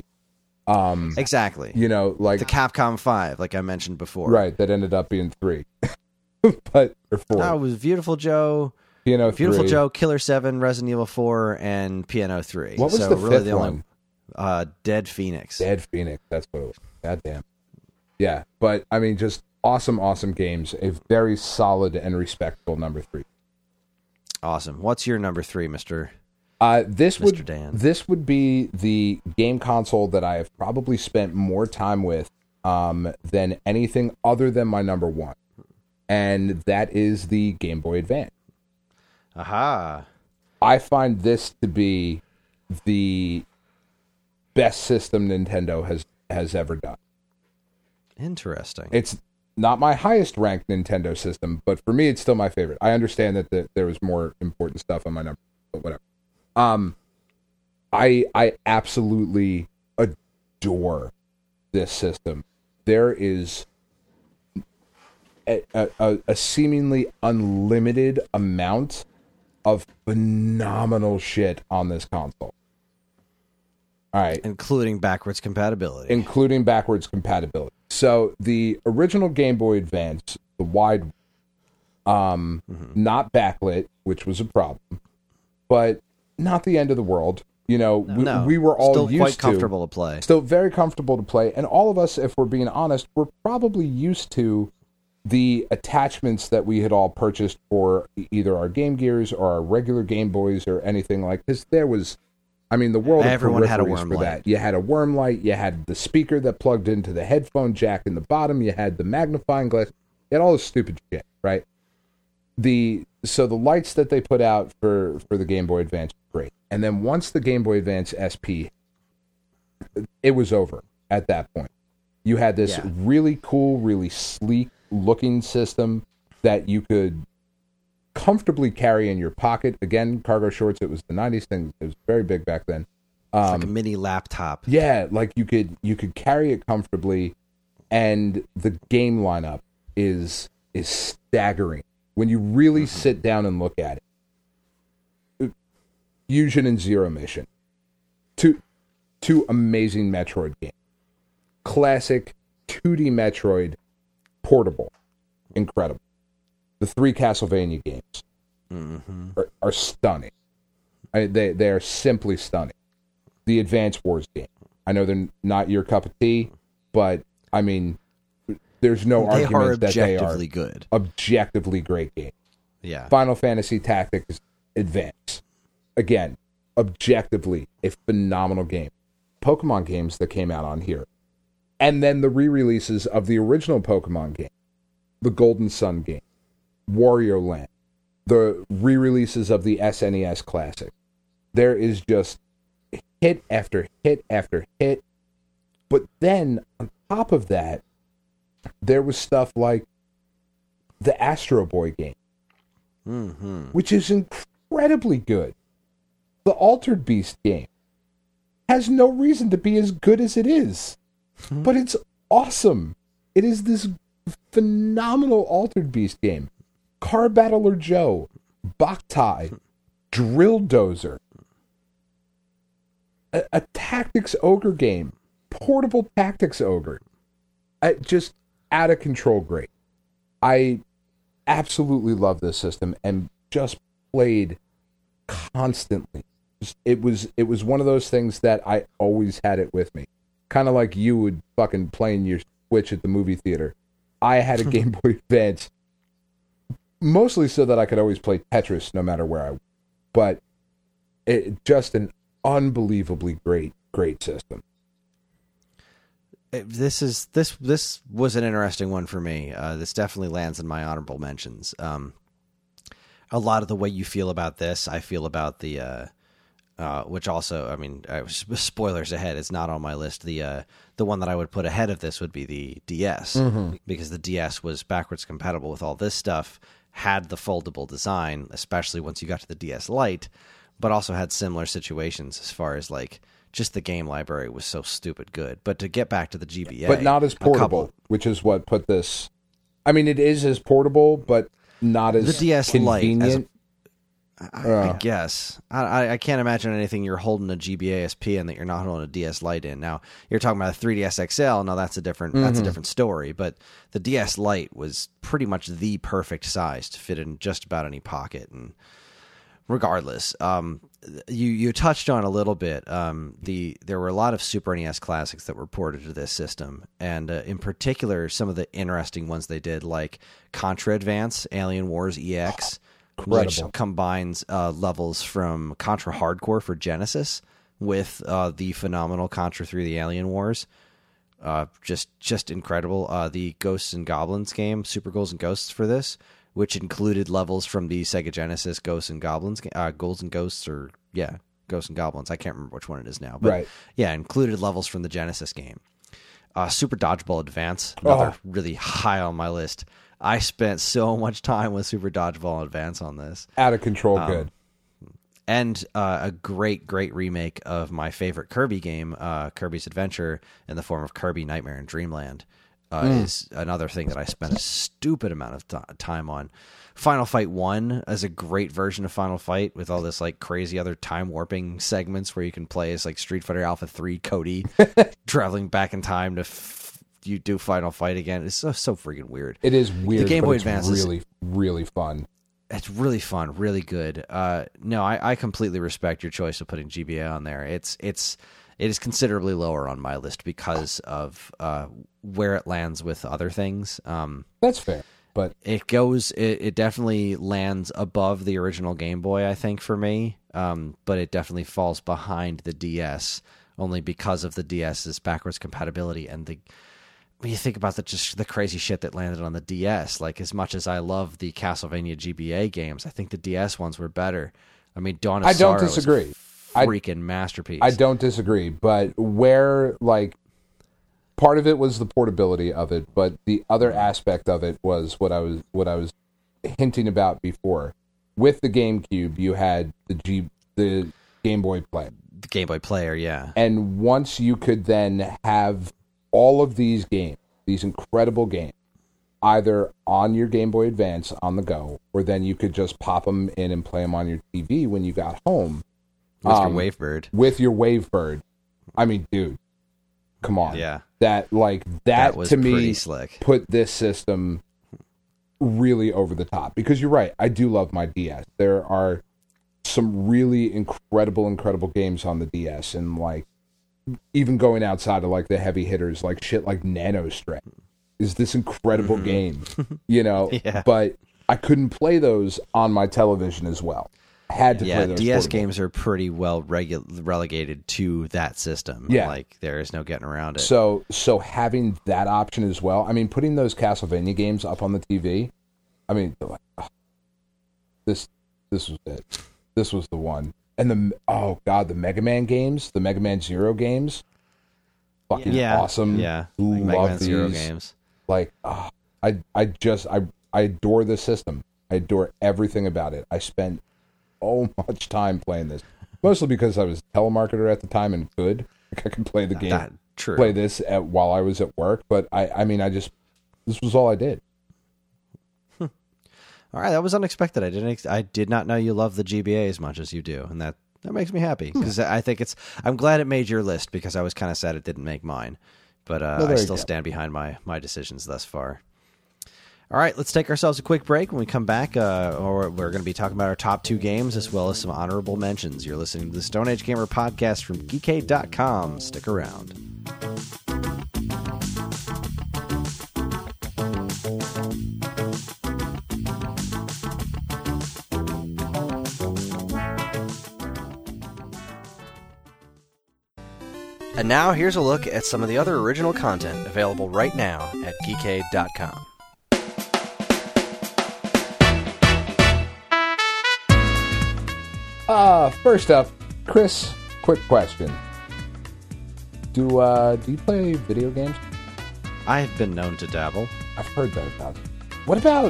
Exactly. You know, like... the Capcom 5, like I mentioned before. Right, that ended up being 3. Or 4. No, it was Beautiful Joe... Piano 3. Beautiful Joe, Killer 7, Resident Evil 4, and Piano 3. What was the fifth one? Dead Phoenix. Dead Phoenix, that's what it was. Goddamn. Yeah, but, I mean, just awesome, awesome games. A very solid and respectable number 3. Awesome. What's your number 3, Mr. Dan? This would be the game console that I have probably spent more time with than anything other than my number 1. And that is the Game Boy Advance. Aha. I find this to be the best system Nintendo has ever done. Interesting. It's not my highest ranked Nintendo system, but for me, it's still my favorite. I understand that there was more important stuff on my number, but whatever. I absolutely adore this system. There is a seemingly unlimited amount of phenomenal shit on this console. All right. Including backwards compatibility. So the original Game Boy Advance, the wide, not backlit, which was a problem, but not the end of the world. You know, we were all still used quite comfortable to play. Still very comfortable to play. And all of us, if we're being honest, we're probably used to the attachments that we had all purchased for either our Game Gears or our regular Game Boys or anything like this, there was, I mean, the world everyone of had a peripheries worm for light. that. You had a worm light, you had the speaker that plugged into the headphone jack in the bottom, you had the magnifying glass, you had all this stupid shit, right? So the lights that they put out for the Game Boy Advance were great. And then once the Game Boy Advance SP, it was over at that point. You had this really cool, really sleek looking system that you could comfortably carry in your pocket. Again, cargo shorts, it was the 90s thing. It was very big back then. It's like a mini laptop. Yeah, like you could carry it comfortably, and the game lineup is staggering. When you really sit down and look at it. Fusion and Zero Mission. Two amazing Metroid games. Classic 2D Metroid, portable, incredible. The 3 Castlevania games are stunning. They are simply stunning. The Advance Wars game. I know they're not your cup of tea, but I mean, there's no argument that they are good. Objectively great games. Yeah. Final Fantasy Tactics Advance. Again, objectively a phenomenal game. Pokemon games that came out on here. And then the re-releases of the original Pokemon game. The Golden Sun game. Wario Land. The re-releases of the SNES Classic. There is just hit after hit after hit. But then, on top of that, there was stuff like the Astro Boy game. Which is incredibly good. The Altered Beast game has no reason to be as good as it is. But it's awesome. It is this phenomenal Altered Beast game. Car Battler Joe, Boktai, Drill Dozer, a Tactics Ogre game, portable Tactics Ogre. Just out of control great. I absolutely love this system and just played constantly. It was one of those things that I always had it with me. Kind of like you would fucking playing your Switch at the movie theater. I had a Game Boy Advance mostly so that I could always play Tetris no matter where I was. But it just an unbelievably great system. This was an interesting one for me. This definitely lands in my honorable mentions. A lot of the way you feel about this, I feel about the which also, I mean, spoilers ahead, it's not on my list. The one that I would put ahead of this would be the DS, because the DS was backwards compatible with all this stuff, had the foldable design, especially once you got to the DS Lite, but also had similar situations as far as like just the game library was so stupid good. But to get back to the GBA, but not as portable, which is what put this. I mean, it is as portable, but not as the DS convenient. I guess. I can't imagine anything you're holding a GBA SP in that you're not holding a DS Lite in. Now, you're talking about a 3DS XL. Now, that's a different story. But the DS Lite was pretty much the perfect size to fit in just about any pocket. And regardless, you touched on a little bit. There were a lot of Super NES classics that were ported to this system. And in particular, some of the interesting ones they did, like Contra Advance, Alien Wars EX, which combines levels from Contra Hardcore for Genesis with the phenomenal Contra 3 The Alien Wars. Just incredible. The Ghosts and Goblins game, Super Ghouls and Ghosts for this, which included levels from the Sega Genesis Ghosts and Goblins, Ghouls and Ghosts, or Ghosts and Goblins. I can't remember which one it is now, but included levels from the Genesis game. Super Dodgeball Advance, another really high on my list. I spent so much time with Super Dodgeball Advance on this. Out of control good. And a great remake of my favorite Kirby game, Kirby's Adventure, in the form of Kirby Nightmare in Dreamland, is another thing that I spent a stupid amount of time on. Final Fight 1 is a great version of Final Fight with all this like crazy other time warping segments where you can play as like Street Fighter Alpha 3 Cody traveling back in time to you do Final Fight again. It's so freaking weird. It is weird. The Game Boy but Advance is really fun. It's really fun, really good. No, I completely respect your choice of putting GBA on there. It is considerably lower on my list because of where it lands with other things. That's fair. but it definitely lands above the original Game Boy, I think, for me. But it definitely falls behind the DS, only because of the DS's backwards compatibility and when you think about the crazy shit that landed on the DS. Like, as much as I love the Castlevania GBA games, I think the DS ones were better. I mean, Dawn of Sorrow is a freaking masterpiece. I don't disagree, but where, like, part of it was the portability of it, but the other aspect of it was what I was hinting about before. With the GameCube, you had the Game Boy Play. The Game Boy Player, yeah. And once you could then have all of these games, these incredible games, either on your Game Boy Advance on the go, or then you could just pop them in and play them on your TV when you got home. With your Wavebird. With your Wavebird. I mean, dude, come on. Yeah. That was to me pretty slick. Put this system really over the top. Because you're right, I do love my DS. There are some really incredible games on the DS, and like even going outside of like the heavy hitters, like shit like Nanostray is this incredible game, you know. Yeah. But I couldn't play those on my television as well. I had to play those. DS portable. games are pretty well relegated to that system. Yeah. Like, there is no getting around it. So having that option as well. I mean, putting those Castlevania games up on the TV. I mean, like, this was it. This was the one. And the Mega Man games, the Mega Man Zero games, fucking awesome. Yeah, love Mega Man these Zero games. Like, I adore this system. I adore everything about it. I spent so much time playing this, mostly because I was a telemarketer at the time and could. Like, I could play the game, play this while I was at work. But this was all I did. All right, that was unexpected. I did not know you love the GBA as much as you do, and that makes me happy, because I think I'm glad it made your list, because I was kind of sad it didn't make mine, but I still stand behind my decisions thus far. All right, let's take ourselves a quick break. When we come back, we're going to be talking about our top 2 games as well as some honorable mentions. You're listening to the Stone Age Gamer podcast from Geekade.com. Stick around. And now, here's a look at some of the other original content available right now at Geekade.com. First up, Chris, quick question. Do you play video games? I've been known to dabble. I've heard that about it. What about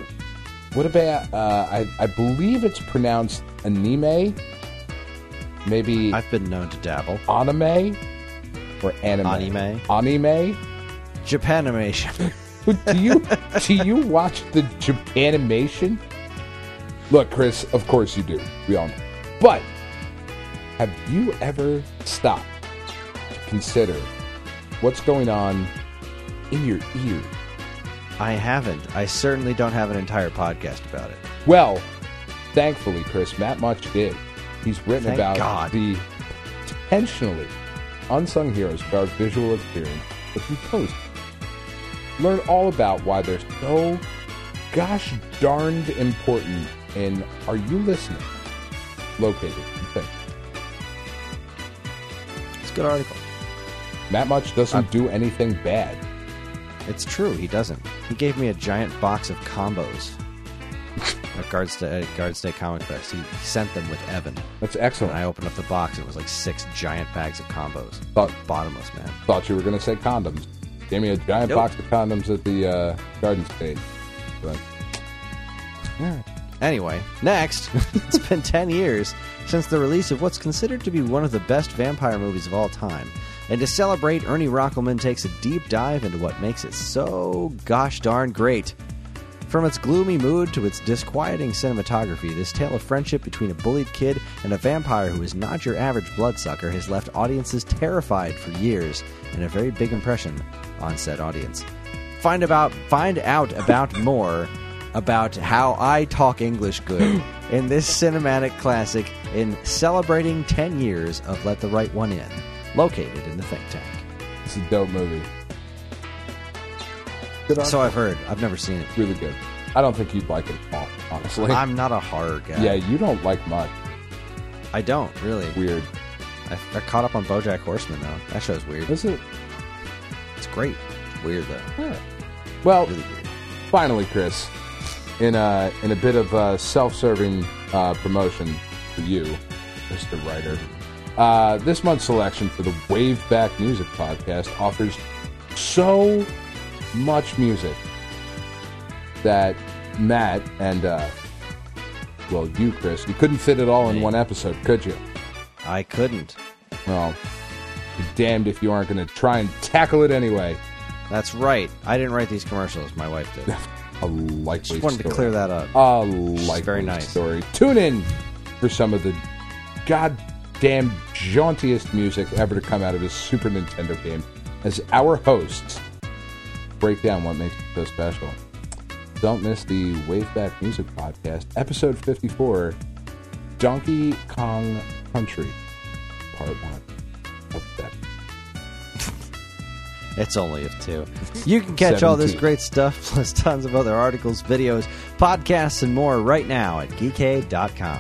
I believe it's pronounced anime? Maybe I've been known to dabble. Anime? Or anime? Anime? Japanimation. Do you watch the Japanimation? Look, Chris, of course you do. We all know. But have you ever stopped to consider what's going on in your ear? I haven't. I certainly don't have an entire podcast about it. Well, thankfully, Chris, Matt Much did. He's written about the intentionally unsung heroes of our visual experience that we post. Learn all about why they're so gosh darned important in Are You Listening? Located in Think. It's a good article. Matt Much doesn't do anything bad. It's true, he doesn't. He gave me a giant box of combos at Garden State Comic Fest. He sent them with Evan. That's excellent. And I opened up the box, and it was like 6 giant bags of combos. Bottomless, man. Thought you were going to say condoms. Gave me a giant box of condoms at the Garden State. But, yeah. Anyway, next, it's been 10 years since the release of what's considered to be one of the best vampire movies of all time. And to celebrate, Ernie Rockelman takes a deep dive into what makes it so gosh darn great. From its gloomy mood to its disquieting cinematography, this tale of friendship between a bullied kid and a vampire who is not your average bloodsucker has left audiences terrified for years, and a very big impression on said audience. Find out about more about how I talk English good in this cinematic classic in celebrating 10 years of Let the Right One In, located in the Think Tank. It's a dope movie. So I've heard. I've never seen it. Really good. I don't think you'd like it at all, honestly. I'm not a horror guy. Yeah, you don't like much. I don't, really. Weird. I caught up on BoJack Horseman, though. That show's weird. Is it? It's great. It's weird, though. Yeah. Well, Really weird. finally, Chris, in a bit of self-serving promotion for you, Mr. Writer, this month's selection for the Wave Back Music Podcast offers so much music that Matt and, well, you, Chris, you couldn't fit it all in one episode, could you? I couldn't. Well, be damned if you aren't going to try and tackle it anyway. That's right. I didn't write these commercials. My wife did. A likely Just wanted story. to clear that up. A likely very nice. story. Tune in for some of the goddamn jauntiest music ever to come out of a Super Nintendo game as our hosts break down what makes it so special. Don't miss the Waveback Music Podcast, episode 54, Donkey Kong Country, part 1. What's that? It's only of 2. You can catch all this 17. great stuff, plus tons of other articles, videos, podcasts, and more right now at geekade.com.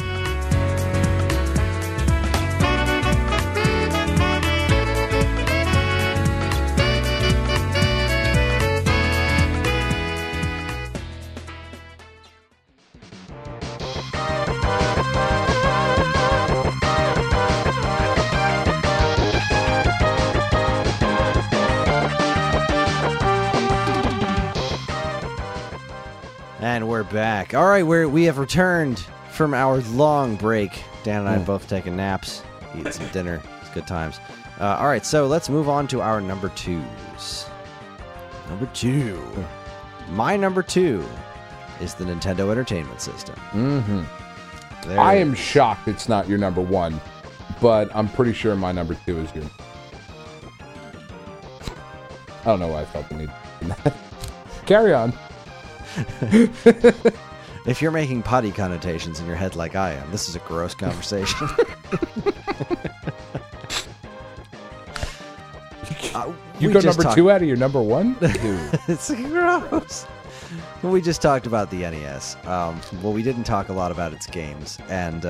And we're back. All right, we have returned from our long break. Dan and I have both taken naps, eaten some dinner. It's good times. All right, so let's move on to our number 2s. Number 2. My number 2 is the Nintendo Entertainment System. Mm-hmm. I am shocked it's not your number 1, but I'm pretty sure my number 2 is your... I don't know why I felt the need for that. Carry on. If you're making potty connotations in your head like I am, this is a gross conversation. You go number 2 out of your number 1? Dude. It's gross. We just talked about the NES. Well, we didn't talk a lot about its games, and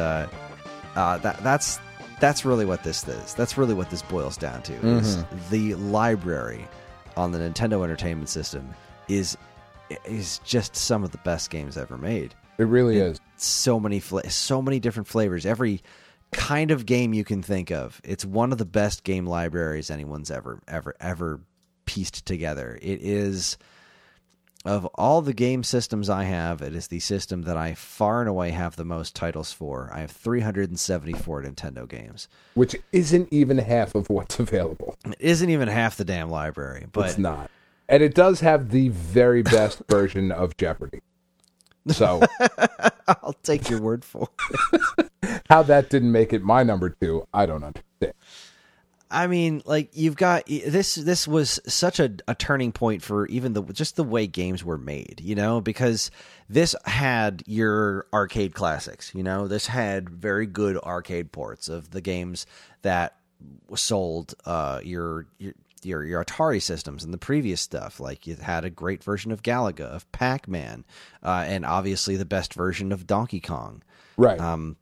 that's really what this is. That's really what this boils down to. Is the library on the Nintendo Entertainment System is just some of the best games ever made. It really is. So many different flavors. Every kind of game you can think of. It's one of the best game libraries anyone's ever pieced together. It is, of all the game systems I have, it is the system that I far and away have the most titles for. I have 374 Nintendo games. Which isn't even half of what's available. It isn't even half the damn library. But It's not. And it does have the very best version of Jeopardy. So I'll take your word for it. how that didn't make it my number 2, I don't understand. I mean, like, you've got this was such a turning point for even just the way games were made, you know, because this had your arcade classics, you know, this had very good arcade ports of the games that sold your Atari systems and the previous stuff. Like, you had a great version of Galaga, of Pac-Man, and obviously the best version of Donkey Kong. Right.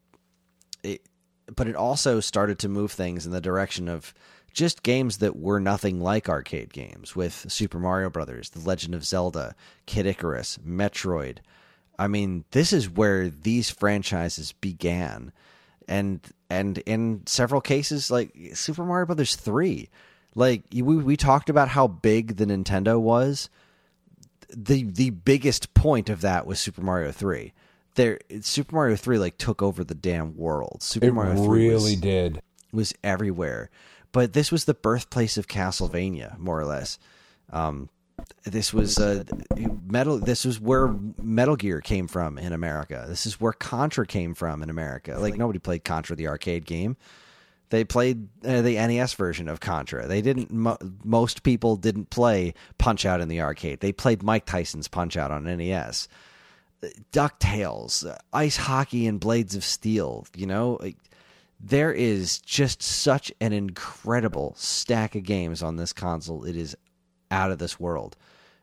But it also started to move things in the direction of just games that were nothing like arcade games, with Super Mario Brothers, The Legend of Zelda, Kid Icarus, Metroid. I mean, this is where these franchises began. And in several cases, like Super Mario Brothers 3, like we talked about how big the Nintendo was. The biggest point of that was Super Mario 3. Super Mario 3 like took over the damn world. Super Mario 3 really did. Was everywhere. But this was the birthplace of Castlevania, more or less. This was This was where Metal Gear came from in America. This is where Contra came from in America. Like, nobody played Contra, the arcade game. They played the NES version of Contra. They didn't. Most people didn't play Punch Out in the arcade. They played Mike Tyson's Punch Out on NES. DuckTales, Ice Hockey, and Blades of Steel. You know, there is just such an incredible stack of games on this console. It is out of this world.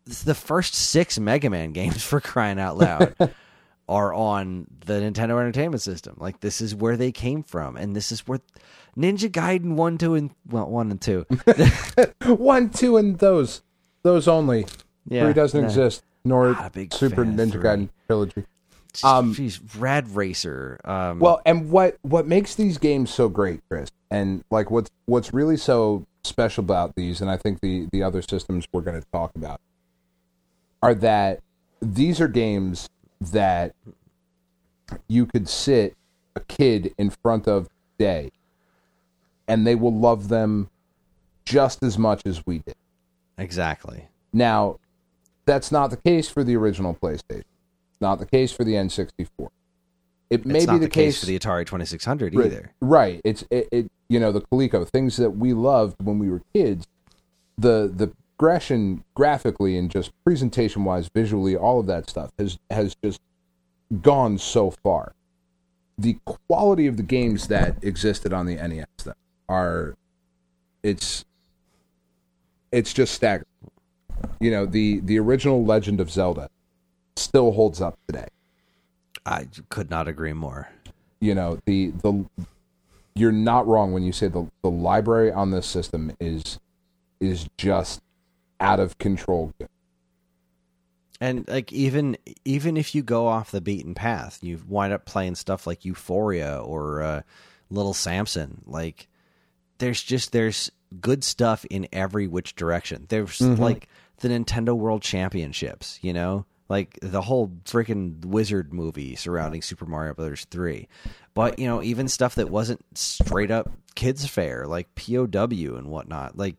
the first 6 Mega Man games, for crying out loud, are on the Nintendo Entertainment System. Like, this is where they came from, and this is where Ninja Gaiden 1, 2, and 1 and 2. 1, 2, and those only. Yeah, 3 doesn't exist, nor Not a big Super fan of Ninja 3. Gaiden trilogy. Jeez, Rad Racer. Well, and what makes these games so great, Chris, and like what's really so special about these, and I think the other systems we're going to talk about, are that these are games that you could sit a kid in front of today, and they will love them just as much as we did. Exactly. Now, that's not the case for the original PlayStation. Not the case for the N64. It may It's be not the case for the Atari 2600 either. Right. It's the Coleco, things that we loved when we were kids. The progression graphically and just presentation wise, visually, all of that stuff has just gone so far. The quality of the games that existed on the NES though, it's just staggering. The original Legend of Zelda still holds up today. I could not agree more. The you're not wrong when you say the library on this system is just out of control. And like even if you go off the beaten path, you wind up playing stuff like Euphoria or Little Samson. Like there's good stuff in every which direction. There's like the Nintendo World Championships, like the whole freaking Wizard movie surrounding Super Mario Brothers 3. But, even stuff that wasn't straight up kids fare, like POW and whatnot. Like,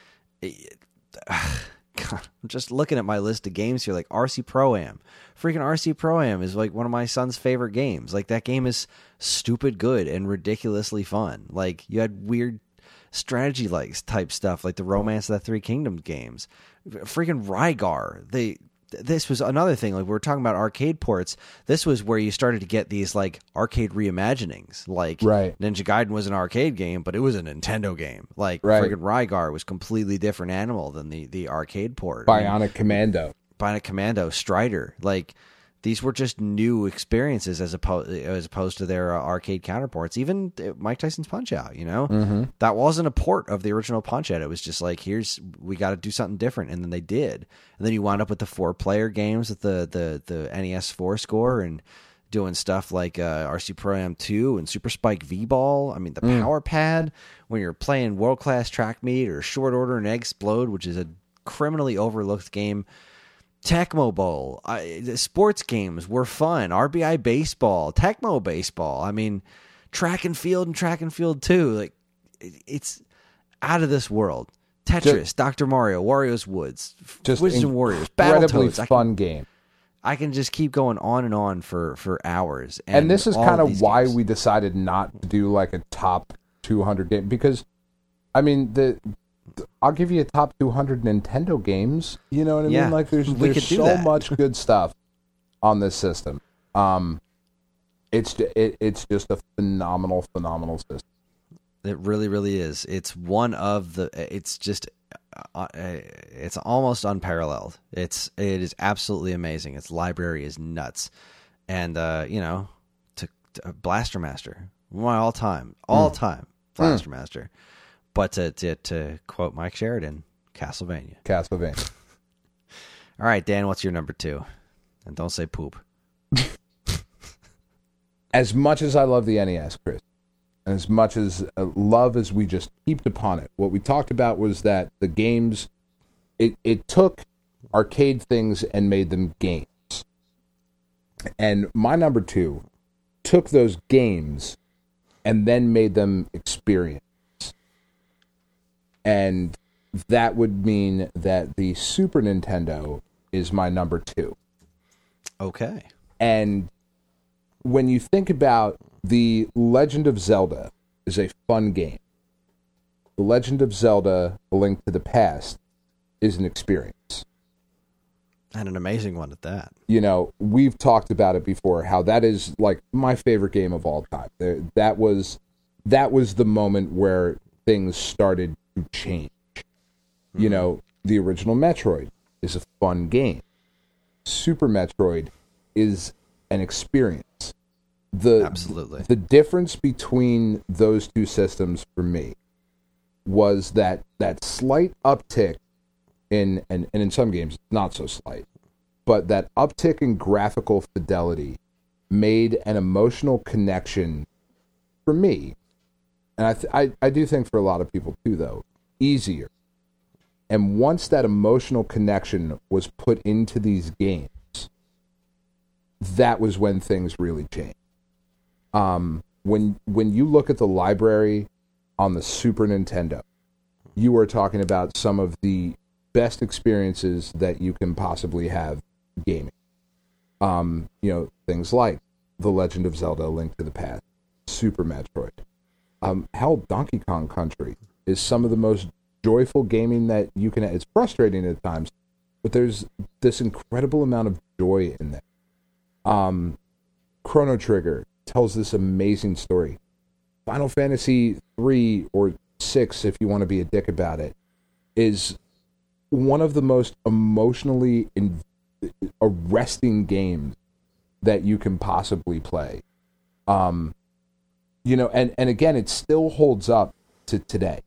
God, I'm just looking at my list of games here, like RC Pro-Am. Freaking RC Pro-Am is like one of my son's favorite games. Like, that game is stupid good and ridiculously fun. Like, you had weird strategy type stuff, like the Romance of the Three Kingdoms games. Freaking Rygar. This was another thing. Like, we were talking about arcade ports. This was where you started to get these like arcade reimaginings. Like, right. Ninja Gaiden was an arcade game, but it was a Nintendo game. Like, freaking Rygar was completely different animal than the arcade port. Bionic Commando, Strider. Like, these were just new experiences as opposed to their arcade counterparts. Even Mike Tyson's Punch-Out, that wasn't a port of the original Punch-Out. It was just like, we got to do something different, and then they did. And then you wound up with the 4-player games with the NES 4 score and doing stuff like RC Pro-Am 2 and Super Spike V-Ball. I mean, the Power Pad when you're playing World Class Track Meet or Short Order and Explode, which is a criminally overlooked game. Tecmo Bowl, the sports games were fun. RBI Baseball, Tecmo Baseball. I mean, Track and Field 2. Like, it's out of this world. Tetris, Dr. Mario, Wario's Woods, Wizards and Warriors, incredibly Battletoads. Fun game. I can just keep going on and on for hours. And this is kind of why games. we decided not to do like a top 200 game, because, I mean, I'll give you a top 200 Nintendo games. You know what I mean? Like, there's so much good stuff on this system. It's just a phenomenal system. It really, really is. It's one of the. It's just. It's almost unparalleled. It is absolutely amazing. Its library is nuts, and to Blaster Master, my all time Blaster Master. But to quote Mike Sheridan, Castlevania. All right, Dan, what's your number 2? And don't say poop. As much as I love the NES, Chris, and as much as love as we just heaped upon it, what we talked about was that the games, it took arcade things and made them games. And my number 2 took those games and then made them experience. And that would mean that the Super Nintendo is my number 2. Okay. And when you think about The Legend of Zelda is a fun game. The Legend of Zelda: A Link to the Past is an experience. And an amazing one at that. We've talked about it before, how that is like my favorite game of all time. That was the moment where things started to change. The original Metroid is a fun game. Super Metroid is an experience. Absolutely. The difference between those two systems for me was that slight uptick in, and in some games not so slight, but that uptick in graphical fidelity made an emotional connection for me, and I do think for a lot of people too, though, easier. And once that emotional connection was put into these games, that was when things really changed. When you look at the library on the Super Nintendo, you are talking about some of the best experiences that you can possibly have gaming. Things like The Legend of Zelda: A Link to the Past, Super Metroid. Hell, Donkey Kong Country is some of the most joyful gaming that you can. It's frustrating at times, but there's this incredible amount of joy in there. Chrono Trigger tells this amazing story. Final Fantasy 3 or 6, if you want to be a dick about it, is one of the most emotionally arresting games that you can possibly play. And again, it still holds up to today.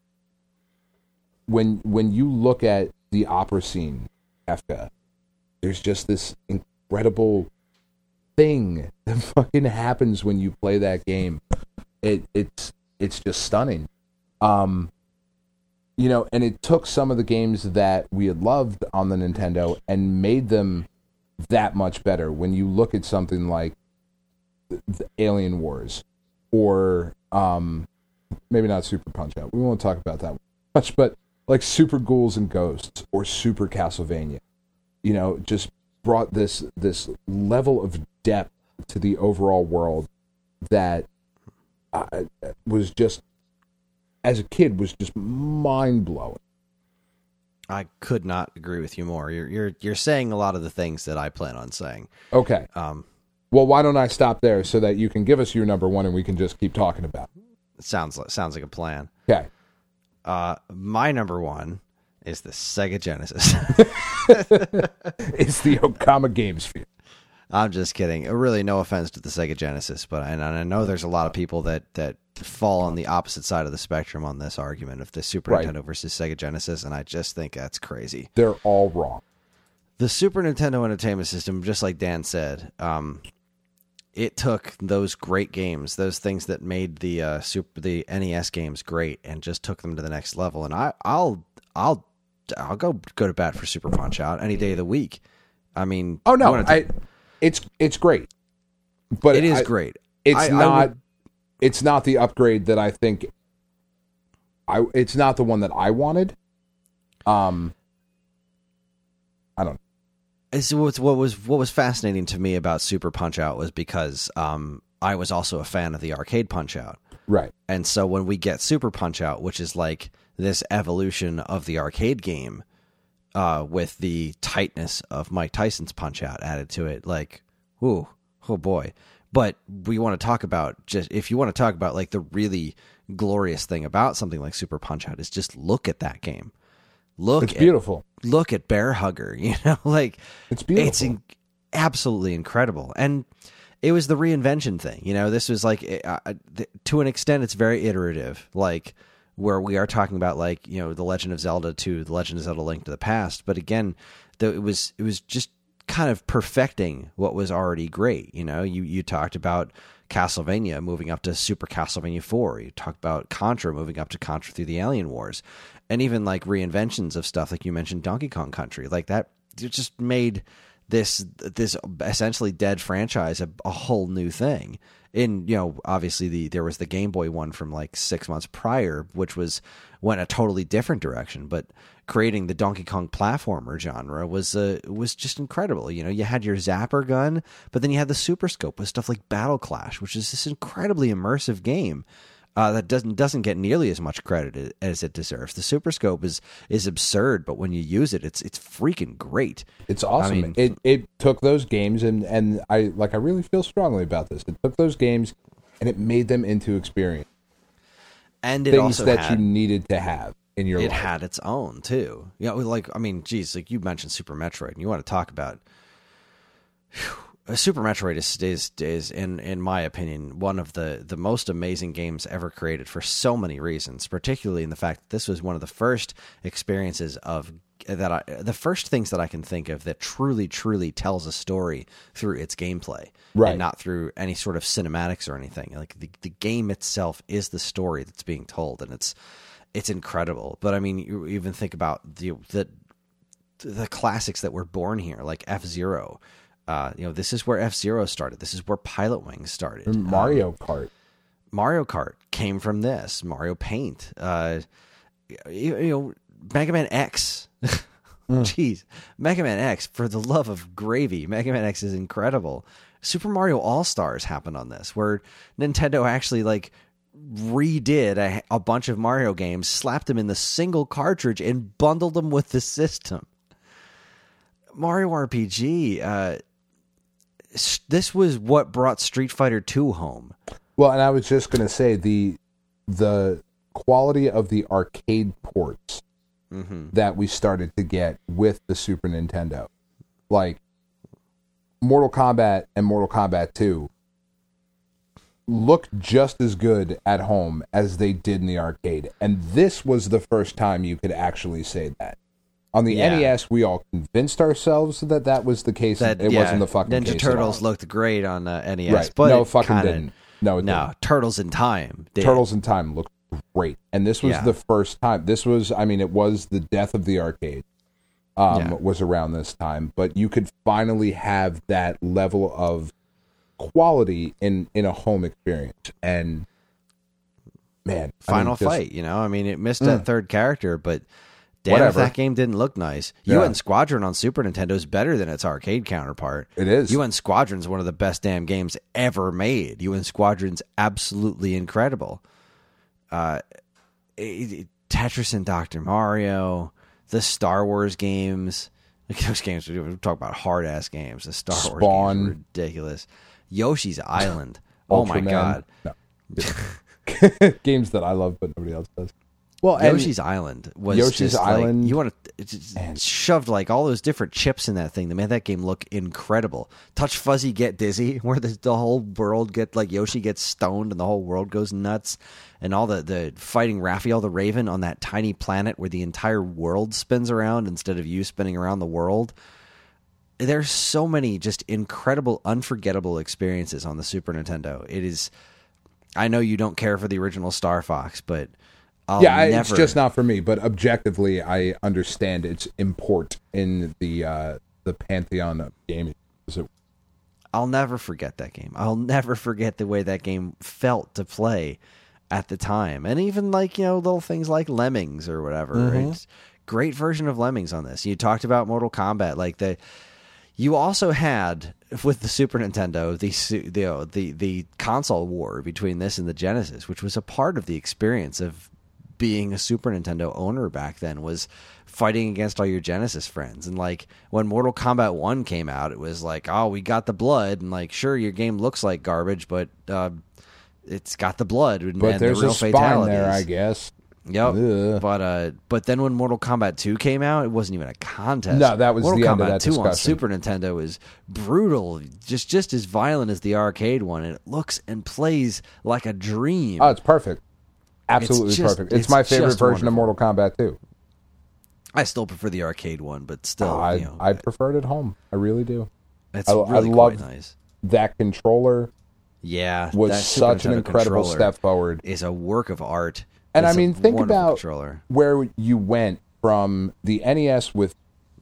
When you look at the opera scene, Kefka, there's just this incredible thing that fucking happens when you play that game. It's just stunning. And it took some of the games that we had loved on the Nintendo and made them that much better. When you look at something like the Alien Wars, or maybe not Super Punch-Out. We won't talk about that much, but like Super Ghouls and Ghosts or Super Castlevania, just brought this level of depth to the overall world that was just, as a kid, was just mind-blowing. I could not agree with you more. You're saying a lot of the things that I plan on saying. Okay. Well, why don't I stop there so that you can give us your number one and we can just keep talking about it? Sounds like a plan. Okay. My number one is the Sega Genesis. It's the Okama Game Sphere. I'm just kidding. Really, no offense to the Sega Genesis, but I know there's a lot of people that fall on the opposite side of the spectrum on this argument of the Super Nintendo versus Sega Genesis, and I just think that's crazy. They're all wrong. The Super Nintendo Entertainment System, just like Dan said, it took those great games, those things that made the NES games great, and just took them to the next level. And I'll go to bat for Super Punch-Out any day of the week. I mean, it's great, but it is great. It's not the upgrade that I think. It's not the one that I wanted. I don't know. What was fascinating to me about Super Punch-Out was because I was also a fan of the arcade Punch-Out. Right. And so when we get Super Punch-Out, which is like this evolution of the arcade game, with the tightness of Mike Tyson's Punch-Out added to it, like, oh boy. But we want to talk about, if you want to talk about like the really glorious thing about something like Super Punch-Out, is just look at that game. It's beautiful. Look at Bear Hugger, like it's beautiful. It's absolutely incredible. And it was the reinvention thing. This was like, to an extent, it's very iterative, like where we are talking about like, The Legend of Zelda to The Legend of Zelda: Link to the Past. But again, it was just kind of perfecting what was already great. You talked about Castlevania moving up to Super Castlevania 4. You talked about Contra moving up to Contra through the Alien Wars. And even like reinventions of stuff, like you mentioned Donkey Kong Country, like that, it just made this essentially dead franchise a whole new thing. And obviously there was the Game Boy one from like 6 months prior, which went a totally different direction. But creating the Donkey Kong platformer genre was just incredible. You had your zapper gun, but then you had the Super Scope with stuff like Battle Clash, which is this incredibly immersive game. That doesn't get nearly as much credit as it deserves. The Super Scope is absurd, but when you use it, it's freaking great. It's awesome. I mean, it took those games and I really feel strongly about this. It took those games and it made them into experience. And it things also that you needed to have. in your it life. had its own too. You know, like, I mean, geez, like you mentioned Super Metroid, and you want to talk about Super Metroid is in my opinion one of the most amazing games ever created for so many reasons, particularly in the fact that this was one of the first experiences the first things that I can think of that truly tells a story through its gameplay, right, and not through any sort of cinematics or anything. Like the game itself is the story that's being told, and it's incredible. But I mean, you even think about the classics that were born here, like F-Zero. This is where F-Zero started. This is where Pilot Wings started. And Mario Kart. Mario Kart came from this. Mario Paint. Mega Man X. Jeez. Mega Man X, for the love of gravy. Mega Man X is incredible. Super Mario All-Stars happened on this, where Nintendo actually redid a bunch of Mario games, slapped them in the single cartridge, and bundled them with the system. Mario RPG, this was what brought Street Fighter 2 home. Well, and I was just going to say the quality of the arcade ports that we started to get with the Super Nintendo. Like Mortal Kombat and Mortal Kombat 2 look just as good at home as they did in the arcade. And this was the first time you could actually say that. On the NES, we all convinced ourselves that was the case. It wasn't the fucking Ninja case. Turtles looked great on NES, right. but no, fucking didn't. No, Turtles in Time did. Turtles in Time looked great. And this was the first time. This was, I mean, it was the death of the arcade. Was around this time. But you could finally have that level of quality in a home experience. And, man. Final Fight, I mean, it missed that third character, but damn, if that game didn't look nice. UN Squadron on Super Nintendo is better than its arcade counterpart. It is. UN Squadron's one of the best damn games ever made. UN Squadron's absolutely incredible. Tetris and Dr. Mario, the Star Wars games. Like those games, we talk about hard-ass games. The Star Wars games are ridiculous. Yoshi's Island. Oh, my God. No. Games that I love, but nobody else does. Well, Yoshi's Island was Yoshi's Island. You want to shoved all those different chips in that thing that made that game look incredible. Touch Fuzzy Get Dizzy, where the whole world Yoshi gets stoned and the whole world goes nuts, and all the fighting Raphael the Raven on that tiny planet where the entire world spins around instead of you spinning around the world. There's so many just incredible, unforgettable experiences on the Super Nintendo. It is. I know you don't care for the original Star Fox, but it's just not for me. But objectively, I understand its import in the pantheon of gaming. I'll never forget that game. I'll never forget the way that game felt to play at the time, and even little things like Lemmings or whatever. It's great version of Lemmings on this. You talked about Mortal Kombat, You also had with the Super Nintendo the console war between this and the Genesis, which was a part of the experience of being a Super Nintendo owner back then, was fighting against all your Genesis friends. And when Mortal Kombat 1 came out, it was we got the blood, and sure, your game looks like garbage, but it's got the blood and there's the real a spine fatalities there, I guess. Yep. But then when Mortal Kombat 2 came out, it wasn't even a contest. No, that was Mortal the Kombat end of that 2 discussion. on Super Nintendo is brutal, just as violent as the arcade one, and it looks and plays like a dream. Oh, it's perfect. Absolutely perfect. It's my favorite version of Mortal Kombat 2. I still prefer the arcade one, but still, I prefer it at home. I really do. It's really quite nice. That controller. Yeah, was such an incredible step forward. Is a work of art. And I mean, think about where you went from the NES with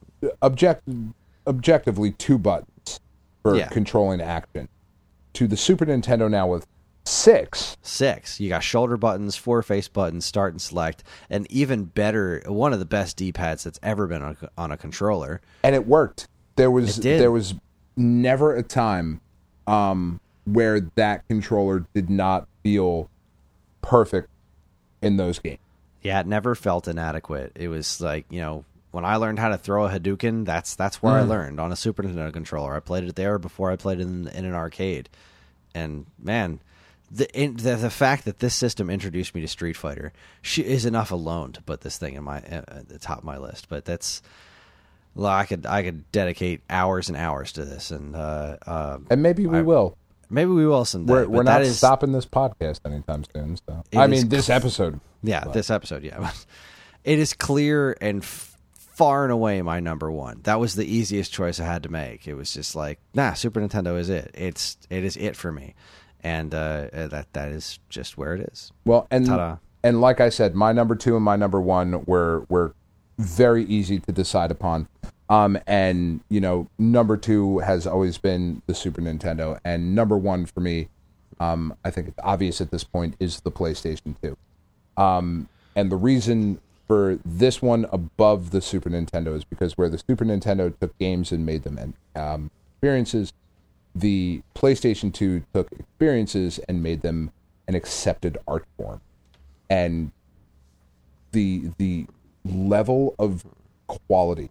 objectively 2 buttons for controlling action to the Super Nintendo now with 6. You got shoulder buttons, 4 face buttons, start and select, and even better, one of the best D-pads that's ever been on a controller. And it worked. There was never a time where that controller did not feel perfect in those games. Yeah, it never felt inadequate. It was when I learned how to throw a Hadouken, that's where I learned, on a Super Nintendo controller. I played it there before I played it in an arcade. And man, the fact that this system introduced me to Street Fighter is enough alone to put this thing in at the top of my list. But that's, well, I could dedicate hours and hours to this, and maybe we will. Maybe we will someday. We're not stopping this podcast anytime soon. So this episode. Yeah, this episode. Yeah, it is clear and far and away my number one. That was the easiest choice I had to make. It was just like, Super Nintendo is it. It is it for me. And that is just where it is. Well, Ta-da. And like I said, my number 2 and my number 1 were very easy to decide upon. And number 2 has always been the Super Nintendo, and number 1 for me, I think it's obvious at this point, is the PlayStation 2. And the reason for this one above the Super Nintendo is because where the Super Nintendo took games and made them experiences, the PlayStation 2 took experiences and made them an accepted art form. And the level of quality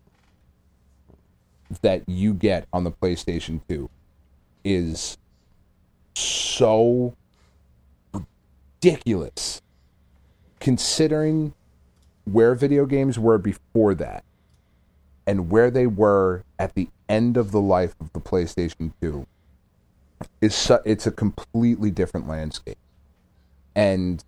that you get on the PlayStation 2 is so ridiculous, considering where video games were before that and where they were at the end of the life of the PlayStation 2. It's a completely different landscape. And,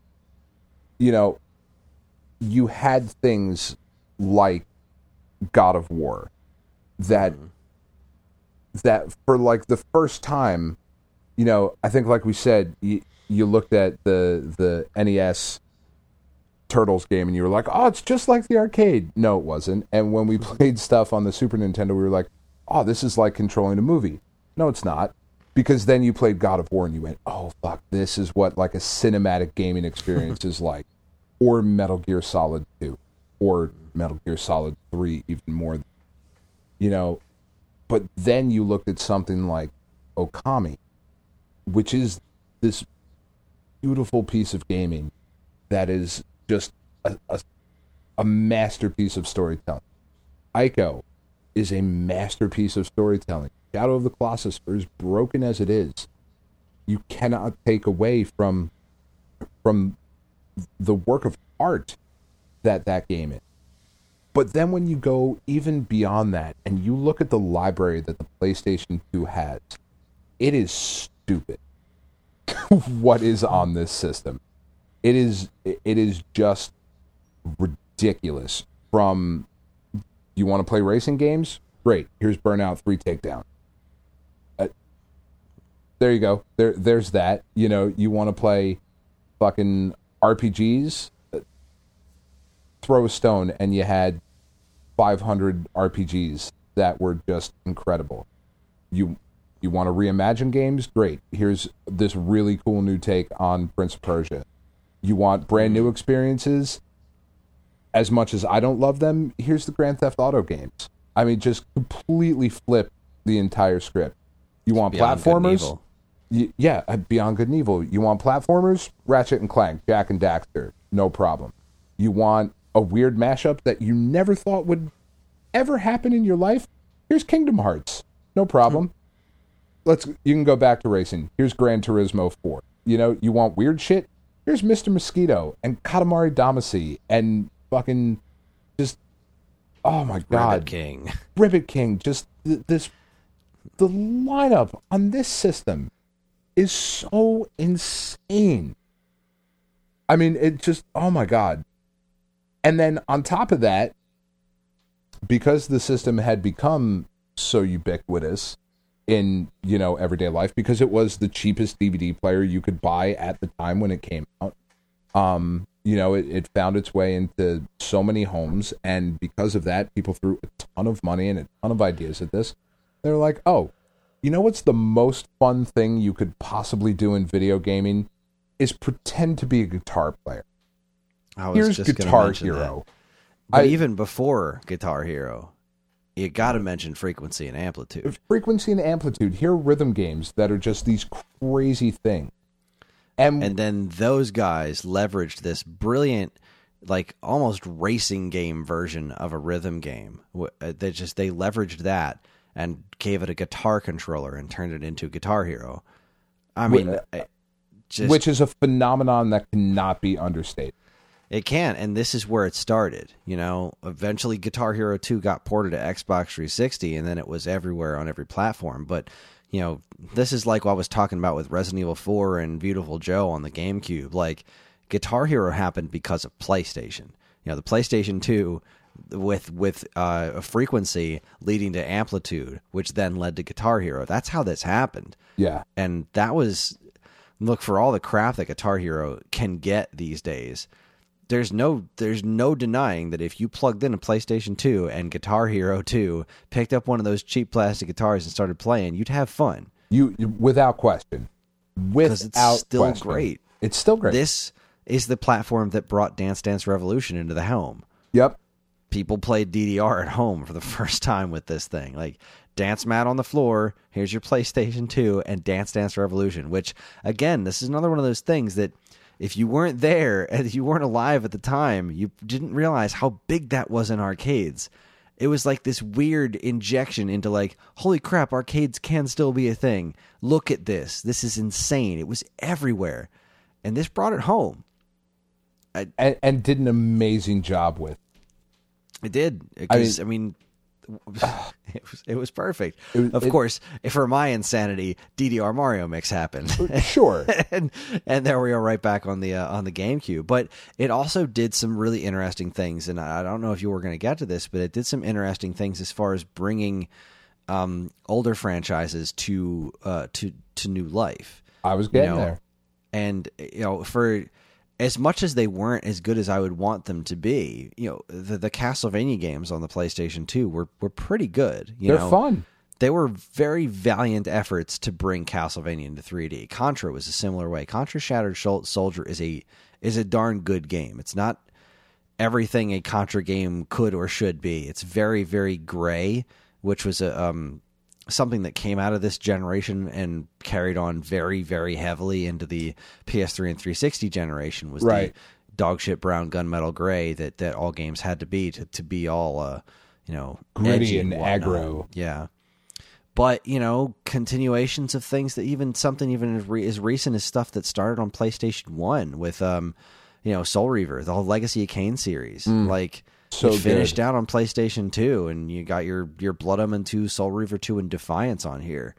you had things like God of War that for like the first time, I think like we said, you looked at the NES Turtles game and you were like, oh, it's just like the arcade. No, it wasn't. And when we played stuff on the Super Nintendo, we were like, oh, this is like controlling a movie. No, it's not. Because then you played God of War and you went, oh, fuck, this is what like a cinematic gaming experience is like. Or Metal Gear Solid 2. Or Metal Gear Solid 3, even more. But then you looked at something like Okami, which is this beautiful piece of gaming that is just a masterpiece of storytelling. Ico is a masterpiece of storytelling. Shadow of the Colossus, for as broken as it is, you cannot take away from the work of art that game is. But then when you go even beyond that and you look at the library that the PlayStation 2 has, it is stupid what is on this system. It is just ridiculous. From, you want to play racing games? Great. Here's Burnout 3 Takedown. There you go. There's that. You want to play fucking RPGs? Throw a stone, and you had 500 RPGs that were just incredible. You want to reimagine games? Great. Here's this really cool new take on Prince of Persia. You want brand new experiences? As much as I don't love them, here's the Grand Theft Auto games. I mean, just completely flip the entire script. You want platformers? Beyond Good and Evil. You want platformers? Ratchet and Clank, Jak and Daxter, no problem. You want a weird mashup that you never thought would ever happen in your life? Here's Kingdom Hearts, no problem. You can go back to racing. Here's Gran Turismo 4. You want weird shit? Here's Mr. Mosquito and Katamari Damacy and fucking just, oh my god, Ribbit King. Just the lineup on this system is so insane. I mean, it just, oh my god. And then on top of that, because the system had become so ubiquitous in, everyday life, because it was the cheapest DVD player you could buy at the time when it came out, it found its way into so many homes, and because of that, people threw a ton of money and a ton of ideas at this. They're like, oh, what's the most fun thing you could possibly do in video gaming is pretend to be a guitar player. Here's Guitar Hero. But even before Guitar Hero, you got to mention Frequency and Amplitude. Frequency and Amplitude. Here are rhythm games that are just these crazy things. And then those guys leveraged this brilliant, like almost racing game version of a rhythm game. They leveraged that and gave it a guitar controller and turned it into Guitar Hero. I mean, which is a phenomenon that cannot be understated. It can, and this is where it started. Eventually Guitar Hero 2 got ported to Xbox 360, and then it was everywhere on every platform. But, this is like what I was talking about with Resident Evil 4 and Beautiful Joe on the GameCube. Like, Guitar Hero happened because of PlayStation. The PlayStation 2 with a frequency leading to amplitude, which then led to Guitar Hero. That's how this happened. Yeah. And that was, look, for all the crap that Guitar Hero can get these days, there's no denying that if you plugged in a PlayStation 2 and Guitar Hero 2, picked up one of those cheap plastic guitars and started playing, you'd have fun. You without question. Because it's still great. It's still great. This is the platform that brought Dance Dance Revolution into the home. Yep. People played DDR at home for the first time with this thing. Like, dance mat on the floor, here's your PlayStation 2, and Dance Dance Revolution, which, again, this is another one of those things that if you weren't there and you weren't alive at the time, you didn't realize how big that was in arcades. It was like this weird injection into like, holy crap, arcades can still be a thing. Look at this. This is insane. It was everywhere. And this brought it home. And did an amazing job with. It did. It was perfect. Of course, for my insanity, DDR Mario Mix happened. Sure. and there we are, right back on the GameCube. But it also did some really interesting things, and I don't know if you were going to get to this, but it did some interesting things as far as bringing older franchises to new life. I was getting there. And for as much as they weren't as good as I would want them to be, the Castlevania games on the PlayStation 2 were pretty good. They're fun. They were very valiant efforts to bring Castlevania into 3D. Contra was a similar way. Contra Shattered Soldier is a darn good game. It's not everything a Contra game could or should be. It's very, very gray, which was something that came out of this generation and carried on very, very heavily into the PS3 and 360 generation, was right. The dogshit brown gunmetal gray that all games had to be all gritty and whatnot. aggro. Yeah. But, continuations of things that even as recent as stuff that started on PlayStation 1 with Soul Reaver, the whole Legacy of Kain series. So it finished out on PlayStation 2, and you got your Blood Omen 2, Soul Reaver 2, and Defiance on here.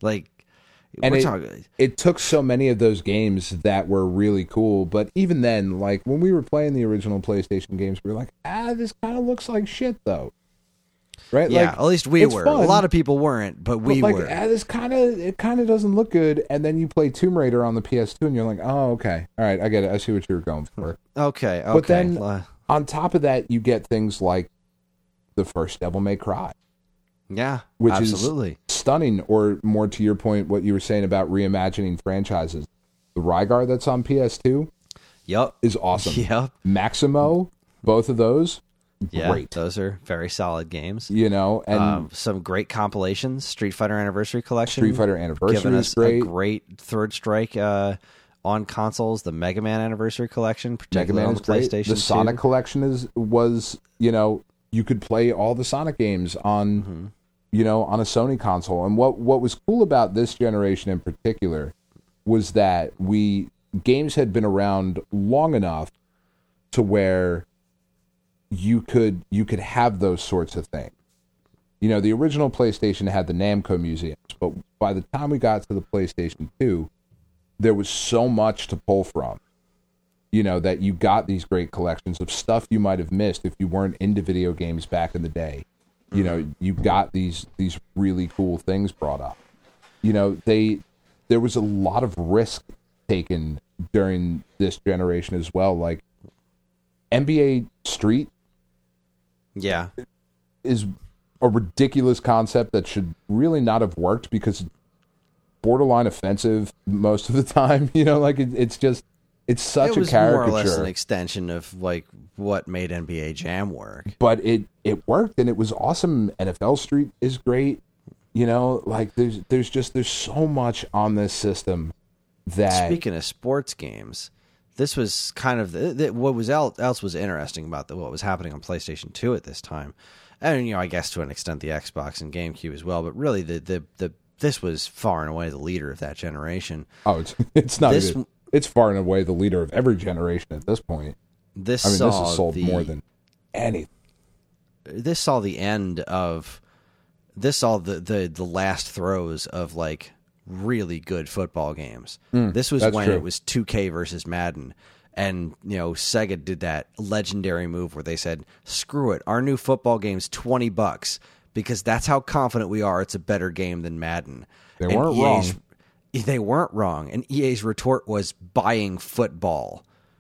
It took so many of those games that were really cool, but even then, like, when we were playing the original PlayStation games, we were like, this kind of looks like shit, though. Right? Yeah, at least we were. Fun, a lot of people weren't, but we were. This kind of doesn't look good, and then you play Tomb Raider on the PS2, and you're like, oh, okay. All right, I get it. I see what you were going for. Okay. But then, on top of that, you get things like the first Devil May Cry. Yeah, which absolutely. Is stunning, or more to your point, what you were saying about reimagining franchises. The Rygar that's on PS2 is awesome. Yep. Maximo, both of those, great. Those are very solid games. And some great compilations. Street Fighter Anniversary Collection. Street Fighter Anniversary giving us is great. A great Third Strike on consoles. The Mega Man Anniversary Collection, particularly on the PlayStation 2. The Sonic Collection was you could play all the Sonic games on on a Sony console. And what was cool about this generation in particular was that games had been around long enough to where you could have those sorts of things. The original PlayStation had the Namco museums, but by the time we got to the PlayStation 2, there was so much to pull from. That you got these great collections of stuff you might have missed if you weren't into video games back in the day. You got these really cool things brought up. There was a lot of risk taken during this generation as well. Like NBA Street, is a ridiculous concept that should really not have worked because it's borderline offensive most of the time. It's such a caricature. It was more or less an extension of like what made NBA Jam work. But it worked, and it was awesome. NFL Street is great. There's so much on this system that. Speaking of sports games, this was kind of what else was interesting about what was happening on PlayStation 2 at this time, and I guess to an extent the Xbox and GameCube as well. But really, this was far and away the leader of that generation. Oh, it's not. it's far and away the leader of every generation at this point. This has sold more than anything. This saw the end of. This saw the last throes of like really good football games. This was when it was 2K versus Madden. And, Sega did that legendary move where they said, screw it, our new football game's $20 because that's how confident we are it's a better game than Madden. They weren't wrong. They weren't wrong. And EA's retort was buying football.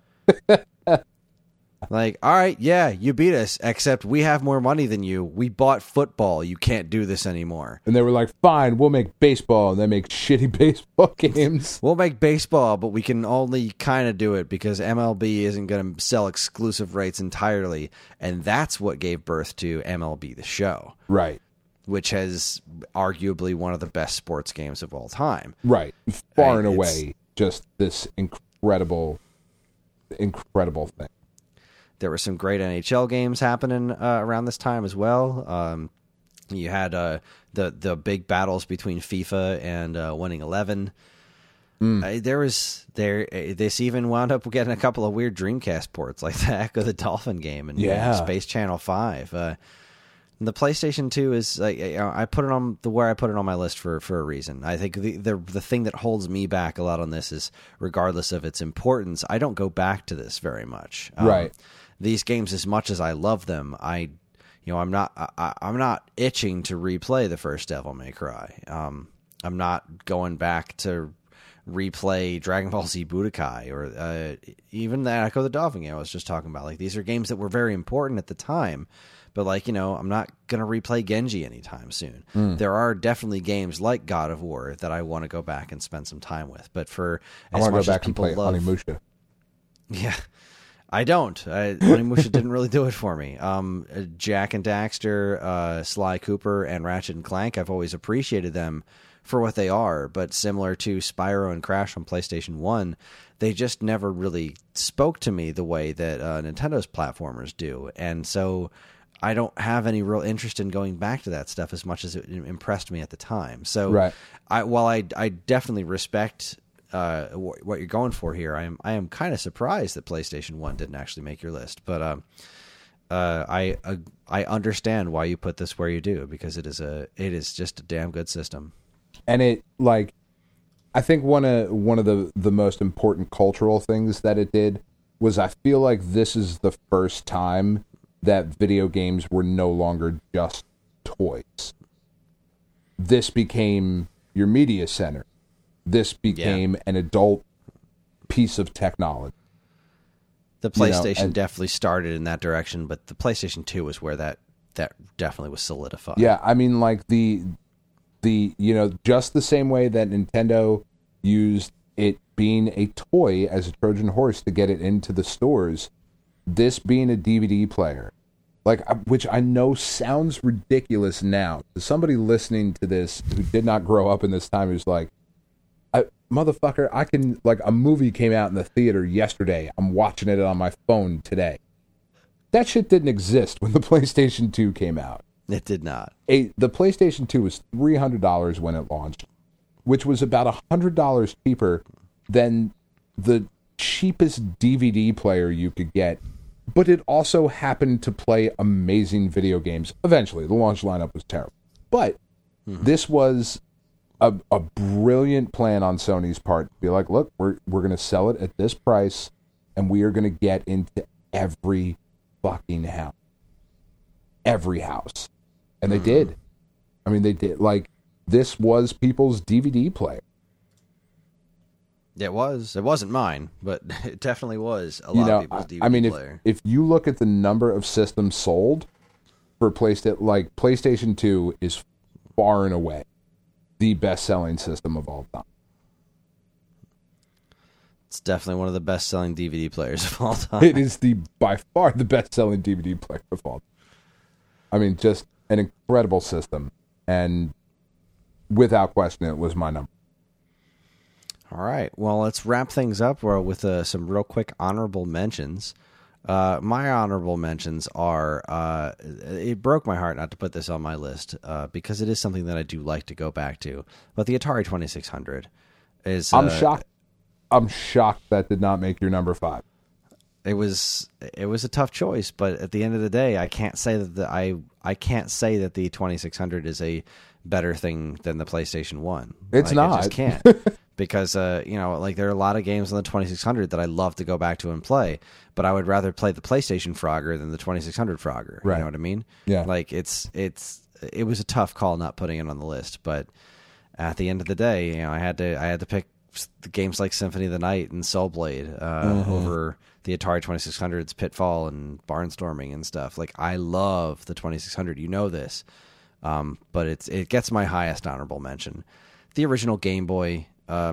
Like, all right, yeah, you beat us, except we have more money than you. We bought football. You can't do this anymore. And they were like, fine, we'll make baseball. And they make shitty baseball games. We'll make baseball, but we can only kind of do it because MLB isn't going to sell exclusive rights entirely. And that's what gave birth to MLB The Show. Right. Which has arguably one of the best sports games of all time. Right. Far and away, just this incredible thing. There were some great NHL games happening around this time as well. You had the big battles between FIFA and Winning 11. This even wound up getting a couple of weird Dreamcast ports, like the Echo the Dolphin game and Space Channel 5. The PlayStation 2 is I put it on where I put it on my list for a reason. I think the thing that holds me back a lot on this is, regardless of its importance, I don't go back to this very much. Right. These games, as much as I love them, I'm not itching to replay the first Devil May Cry. I'm not going back to replay Dragon Ball Z Budokai or even the Echo the Dolphin game I was just talking about. Like, these are games that were very important at the time, but I'm not going to replay Genji anytime soon. There are definitely games like God of War that I want to go back and spend some time with. But for as much as people love, Onimusha. Yeah. I don't. Onimusha didn't really do it for me. Jak and Daxter, Sly Cooper, and Ratchet and Clank, I've always appreciated them for what they are, but similar to Spyro and Crash on PlayStation 1, they just never really spoke to me the way that Nintendo's platformers do. And so I don't have any real interest in going back to that stuff as much as it impressed me at the time. So while I definitely respect what you're going for here, I am kind of surprised that PlayStation 1 didn't actually make your list, but I understand why you put this where you do, because it is just a damn good system. And I think one of the most important cultural things that it did was, I feel like this is the first time that video games were no longer just toys. This became your media center. This became an adult piece of technology. The PlayStation definitely started in that direction, but the PlayStation 2 was where that definitely was solidified. Yeah, I mean, like the just the same way that Nintendo used it being a toy as a Trojan horse to get it into the stores, this being a DVD player, which I know sounds ridiculous now to somebody listening to this who did not grow up in this time, who's like, motherfucker, I can, a movie came out in the theater yesterday, I'm watching it on my phone today. That shit didn't exist when the PlayStation 2 came out. It did not. The PlayStation 2 was $300 when it launched, which was about $100 cheaper than the cheapest DVD player you could get, but it also happened to play amazing video games. Eventually, the launch lineup was terrible, but this was a brilliant plan on Sony's part to be like, look, we're going to sell it at this price, and we are going to get into every fucking house. Every house. And they did. I mean, they did. This was people's DVD player. It was. It wasn't mine, but it definitely was a lot of people's DVD player. If you look at the number of systems sold for PlayStation 2 is far and away the best-selling system of all time. It's definitely one of the best-selling DVD players of all time. It is by far the best-selling DVD player of all time. I mean, just an incredible system, and without question, it was my number. All right. Well, let's wrap things up with some real quick honorable mentions. My honorable mentions are, it broke my heart not to put this on my list, because it is something that I do like to go back to. But the Atari 2600 is... I'm shocked. I'm shocked that did not make your number 5. It was a tough choice, but at the end of the day, I can't say that I can't say that the 2600 is a better thing than the PlayStation 1. It's not. I just can't. Because there are a lot of games on the 2600 that I love to go back to and play, but I would rather play the PlayStation Frogger than the 2600 Frogger. Right. You know what I mean? Yeah. Like it was a tough call not putting it on the list, but at the end of the day, I had to pick the games like Symphony of the Night and Soul Blade over the Atari 2600's Pitfall and Barnstorming and stuff. Like, I love the 2600, you know this, but it gets my highest honorable mention. The original Game Boy,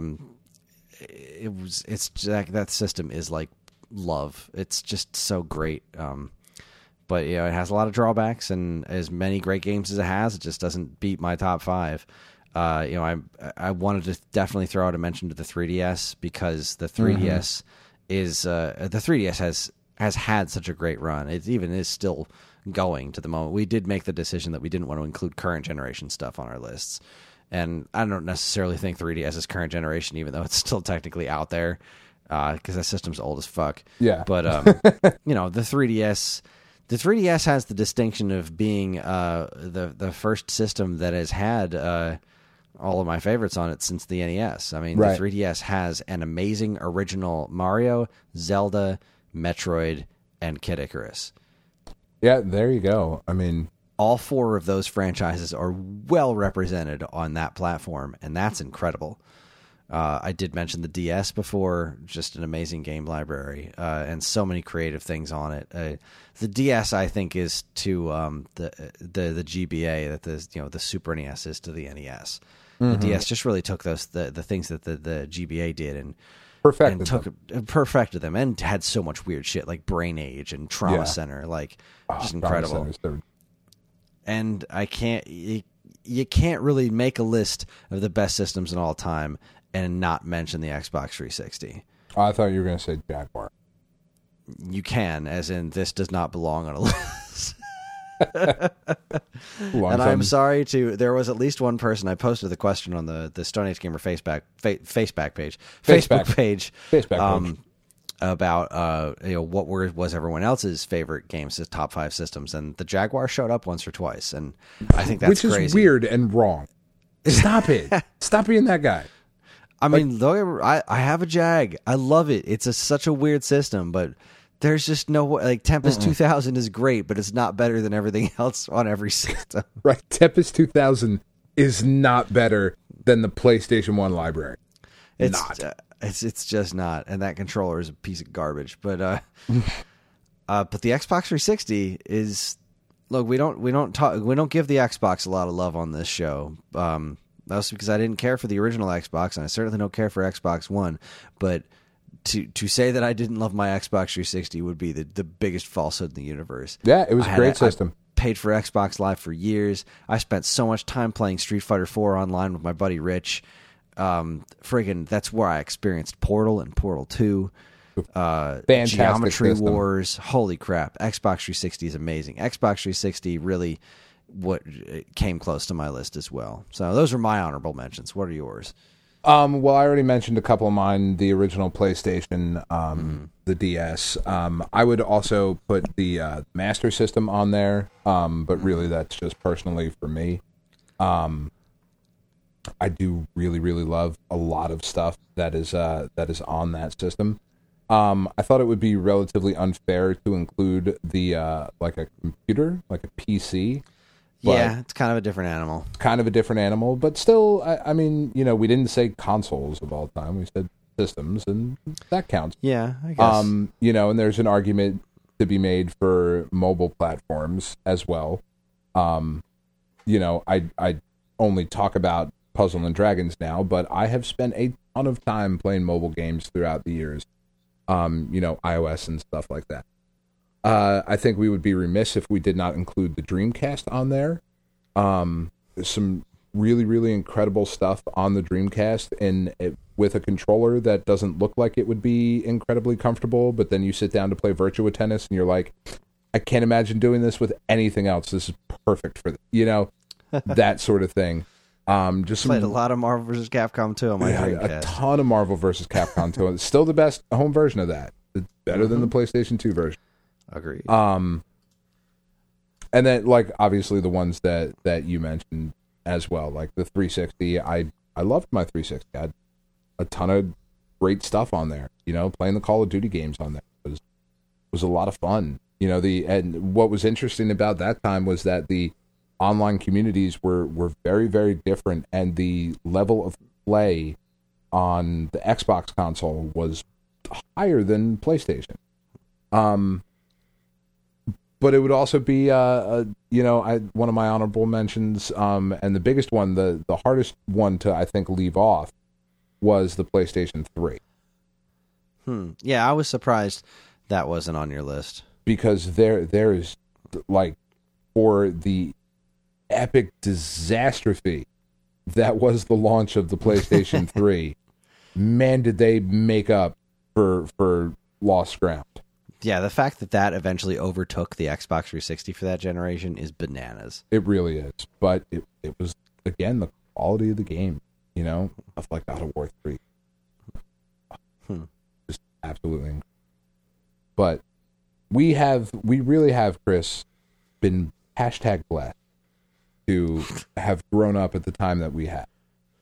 that system is like love. It's just so great. But it has a lot of drawbacks, and as many great games as it has, it just doesn't beat my top 5. I wanted to definitely throw out a mention to the 3DS, because the 3DS the 3DS has had such a great run. It even is still going to the moment. We did make the decision that we didn't want to include current generation stuff on our lists. And I don't necessarily think 3DS is current generation, even though it's still technically out there, because that system's old as fuck. Yeah. But, the 3DS has the distinction of being the first system that has had all of my favorites on it since the NES. I mean, right. The 3DS has an amazing original Mario, Zelda, Metroid, and Kid Icarus. Yeah, there you go. I mean, all 4 of those franchises are well represented on that platform, and that's incredible. I did mention the DS before, just an amazing game library, and so many creative things on it. The DS, I think, is to the GBA that the Super NES is to the NES. The DS just really took the things that the GBA did and perfected them, and had so much weird shit like Brain Age and Trauma Center, just incredible. And you can't really make a list of the best systems in all time and not mention the Xbox 360. Oh, I thought you were going to say Jaguar. You can, as in this does not belong on a list. And I'm sorry there was at least one person. I posted the question on the Stone Age Gamer Facebook page about what was everyone else's favorite games as top 5 systems, and the Jaguar showed up once or twice, and I think that's crazy. Which is weird and wrong. Stop it. Stop being that guy. I mean, though I have a Jag. I love it. It's such a weird system, but there's just no way. Like, Tempest 2000 is great, but it's not better than everything else on every system. Right. Tempest 2000 is not better than the PlayStation 1 library. It's just not. And that controller is a piece of garbage. But the Xbox 360 is, look, we don't give the Xbox a lot of love on this show. That's because I didn't care for the original Xbox, and I certainly don't care for Xbox One. But to say that I didn't love my Xbox 360 would be the biggest falsehood in the universe. Yeah, it was a great system. I paid for Xbox Live for years. I spent so much time playing Street Fighter 4 online with my buddy Rich. That's where I experienced Portal and Portal 2. Fantastic Geometry system. Wars. Holy crap. Xbox 360 is amazing. Xbox 360 really what came close to my list as well. So those are my honorable mentions. What are yours? Well, I already mentioned a couple of mine. The original PlayStation, the DS. I would also put the Master System on there, but really that's just personally for me. I do really, really love a lot of stuff that is on that system. I thought it would be relatively unfair to include the like a computer, like a PC. Yeah, it's kind of a different animal. But still, I mean, we didn't say consoles of all time. We said systems, and that counts. Yeah, I guess. And there's an argument to be made for mobile platforms as well. I only talk about Puzzle and Dragons now, but I have spent a ton of time playing mobile games throughout the years. iOS and stuff like that. I think we would be remiss if we did not include the Dreamcast on there. There's some really, really incredible stuff on the Dreamcast, with a controller that doesn't look like it would be incredibly comfortable, but then you sit down to play Virtua Tennis, and you're like, I can't imagine doing this with anything else. This is perfect for that sort of thing. Just Played a lot of Marvel vs. Capcom 2 on my Dreamcast. A ton of Marvel vs. Capcom 2. It's still the best home version of that. It's better than the PlayStation 2 version. Agreed. And then, like, obviously the ones that you mentioned as well, like the 360. I loved my 360. I had a ton of great stuff on there. You know, playing the Call of Duty games on there was a lot of fun. You know, and what was interesting about that time was that the online communities were very, very different, and the level of play on the Xbox console was higher than PlayStation. But it would also be, one of my honorable mentions, and the biggest one, the hardest one to, I think, leave off, was the PlayStation 3. Yeah, I was surprised that wasn't on your list. Because there is, like, for the epic disastrophe that was the launch of the PlayStation 3, man, did they make up for lost ground. Yeah, the fact that eventually overtook the Xbox 360 for that generation is bananas. It really is. But it was, again, the quality of the game, you know, stuff like God of War 3. Just absolutely incredible. But we really have, Chris, been #blessed to have grown up at the time that we have.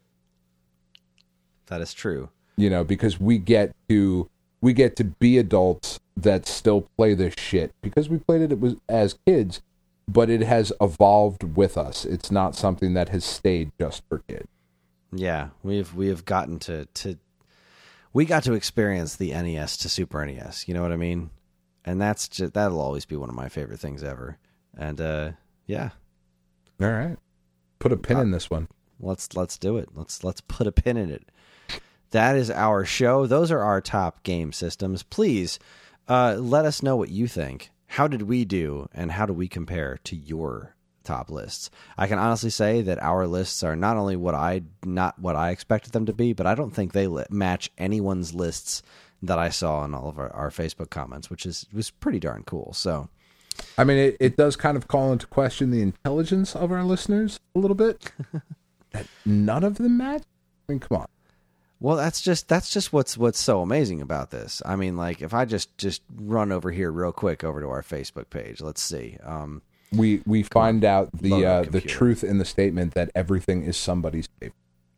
That is true. You know, because we get to be adults that still play this shit, because we played it as kids, but it has evolved with us. It's not something that has stayed just for kids. Yeah, we have gotten to we got to experience the NES to Super NES. You know what I mean? And that'll always be one of my favorite things ever. And yeah. All right, put a pin in this one. Let's do it. Let's put a pin in it. That is our show. Those are our top game systems. Please let us know what you think. How did we do, and how do we compare to your top lists? I can honestly say that our lists are not only not what I expected them to be, but I don't think they match anyone's lists that I saw in all of our Facebook comments, which was pretty darn cool. So, I mean, it does kind of call into question the intelligence of our listeners a little bit. That none of them match. I mean, come on. Well, that's just what's so amazing about this. I mean, like, if I just run over here real quick over to our Facebook page, let's see. We find out the truth in the statement that everything is somebody's favorite.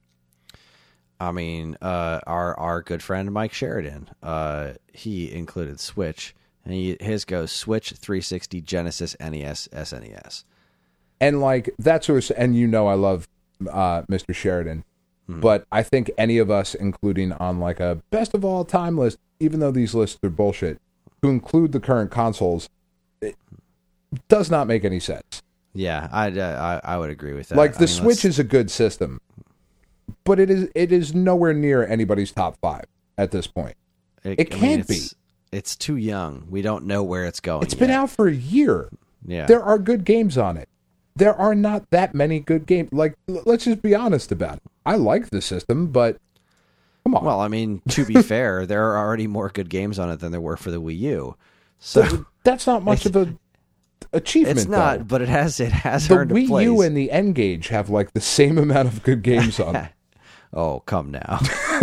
I mean, our good friend Mike Sheridan, he included Switch, and his goes Switch, 360, Genesis, NES, SNES, and like that's what. And you know, I love Mr. Sheridan. But I think any of us, including on like a best of all time list, even though these lists are bullshit, to include the current consoles, it does not make any sense. Yeah, I would agree with that. Like the Switch is a good system, but it is nowhere near anybody's top 5 at this point. It can't be. It's too young. We don't know where it's going. It's been out for a year. Yeah, there are good games on it. There are not that many good games. Like, let's just be honest about it. I like the system, but come on. Well, I mean, to be fair, there are already more good games on it than there were for the Wii U. So that's not much of an achievement. It's not, though. But it has the earned a Wii place. U and the N-Gage have like the same amount of good games on it. Oh, come now.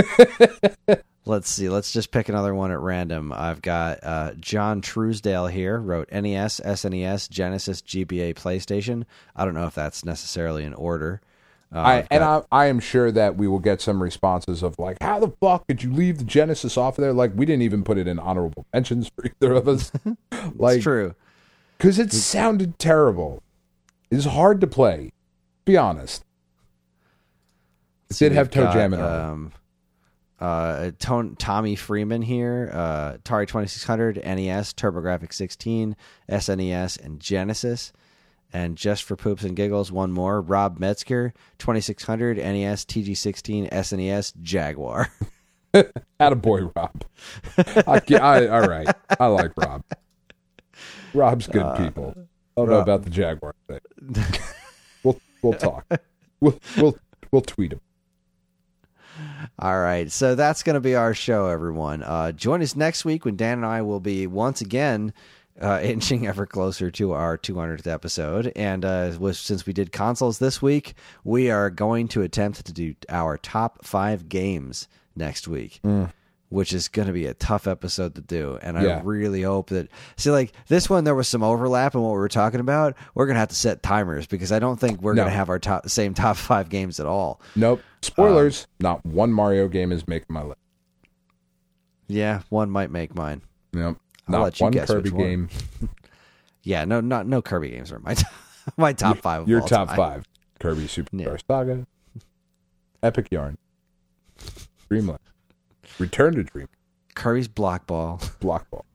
Let's see. Let's just pick another one at random. I've got John Truesdale here, wrote NES, SNES, Genesis, GBA, PlayStation. I don't know if that's necessarily in order. I am sure that we will get some responses of like, how the fuck did you leave the Genesis off of there? Like, we didn't even put it in honorable mentions for either of us. Like, it's true. Because it sounded terrible. It's hard to play. Be honest. It did have Toe Jam in it. Tommy Freeman here, Atari 2600, NES, TurboGrafx 16, SNES, and Genesis. And just for poops and giggles, one more, Rob Metzger, 2600, NES, TG16, SNES, Jaguar. Attaboy, Rob. All right. I like Rob. Rob's good people. I don't know about the Jaguar thing. We'll talk. We'll tweet him. All right, so that's going to be our show, everyone. Join us next week when Dan and I will be once again inching ever closer to our 200th episode. And since we did consoles this week, we are going to attempt to do our top 5 games next week. Which is going to be a tough episode to do. And I really hope that... See, like, this one, there was some overlap in what we were talking about. We're going to have to set timers because I don't think we're going to have our same top 5 games at all. Nope. Spoilers. Not one Mario game is making my list. Yeah, one might make mine. Nope. I'll let you one guess Kirby which one. game. Yeah, no Kirby games are my top 5 of Your all top time. 5. Kirby Superstar Saga. Epic Yarn. Dreamland. Return to Dream. Kirby's Block Ball. Block Ball.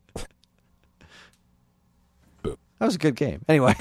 Boom. That was a good game. Anyway.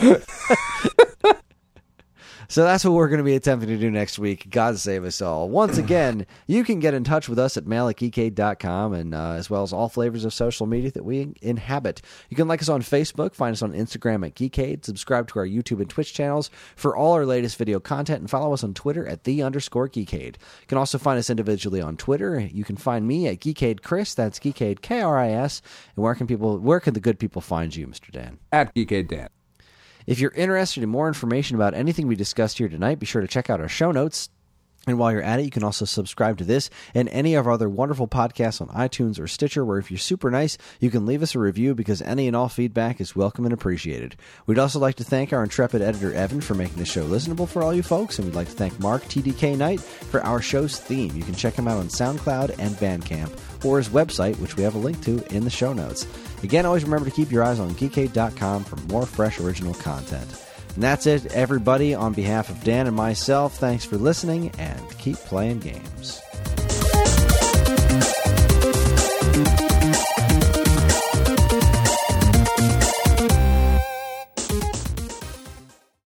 So that's what we're going to be attempting to do next week. God save us all. Once again, you can get in touch with us at mail@geekade.com and as well as all flavors of social media that we inhabit. You can like us on Facebook, find us on Instagram at Geekade, subscribe to our YouTube and Twitch channels for all our latest video content, and follow us on Twitter at @the_Geekade. You can also find us individually on Twitter. You can find me at Geekade Chris, that's Geekade Kris. And where can the good people find you, Mr. Dan? At Geekade Dan. If you're interested in more information about anything we discussed here tonight, be sure to check out our show notes. And while you're at it, you can also subscribe to this and any of our other wonderful podcasts on iTunes or Stitcher, where if you're super nice, you can leave us a review because any and all feedback is welcome and appreciated. We'd also like to thank our intrepid editor, Evan, for making the show listenable for all you folks, and we'd like to thank Mark TDK Knight for our show's theme. You can check him out on SoundCloud and Bandcamp, or his website, which we have a link to in the show notes. Again, always remember to keep your eyes on Geekade.com for more fresh original content. And that's it, everybody. On behalf of Dan and myself, thanks for listening, and keep playing games.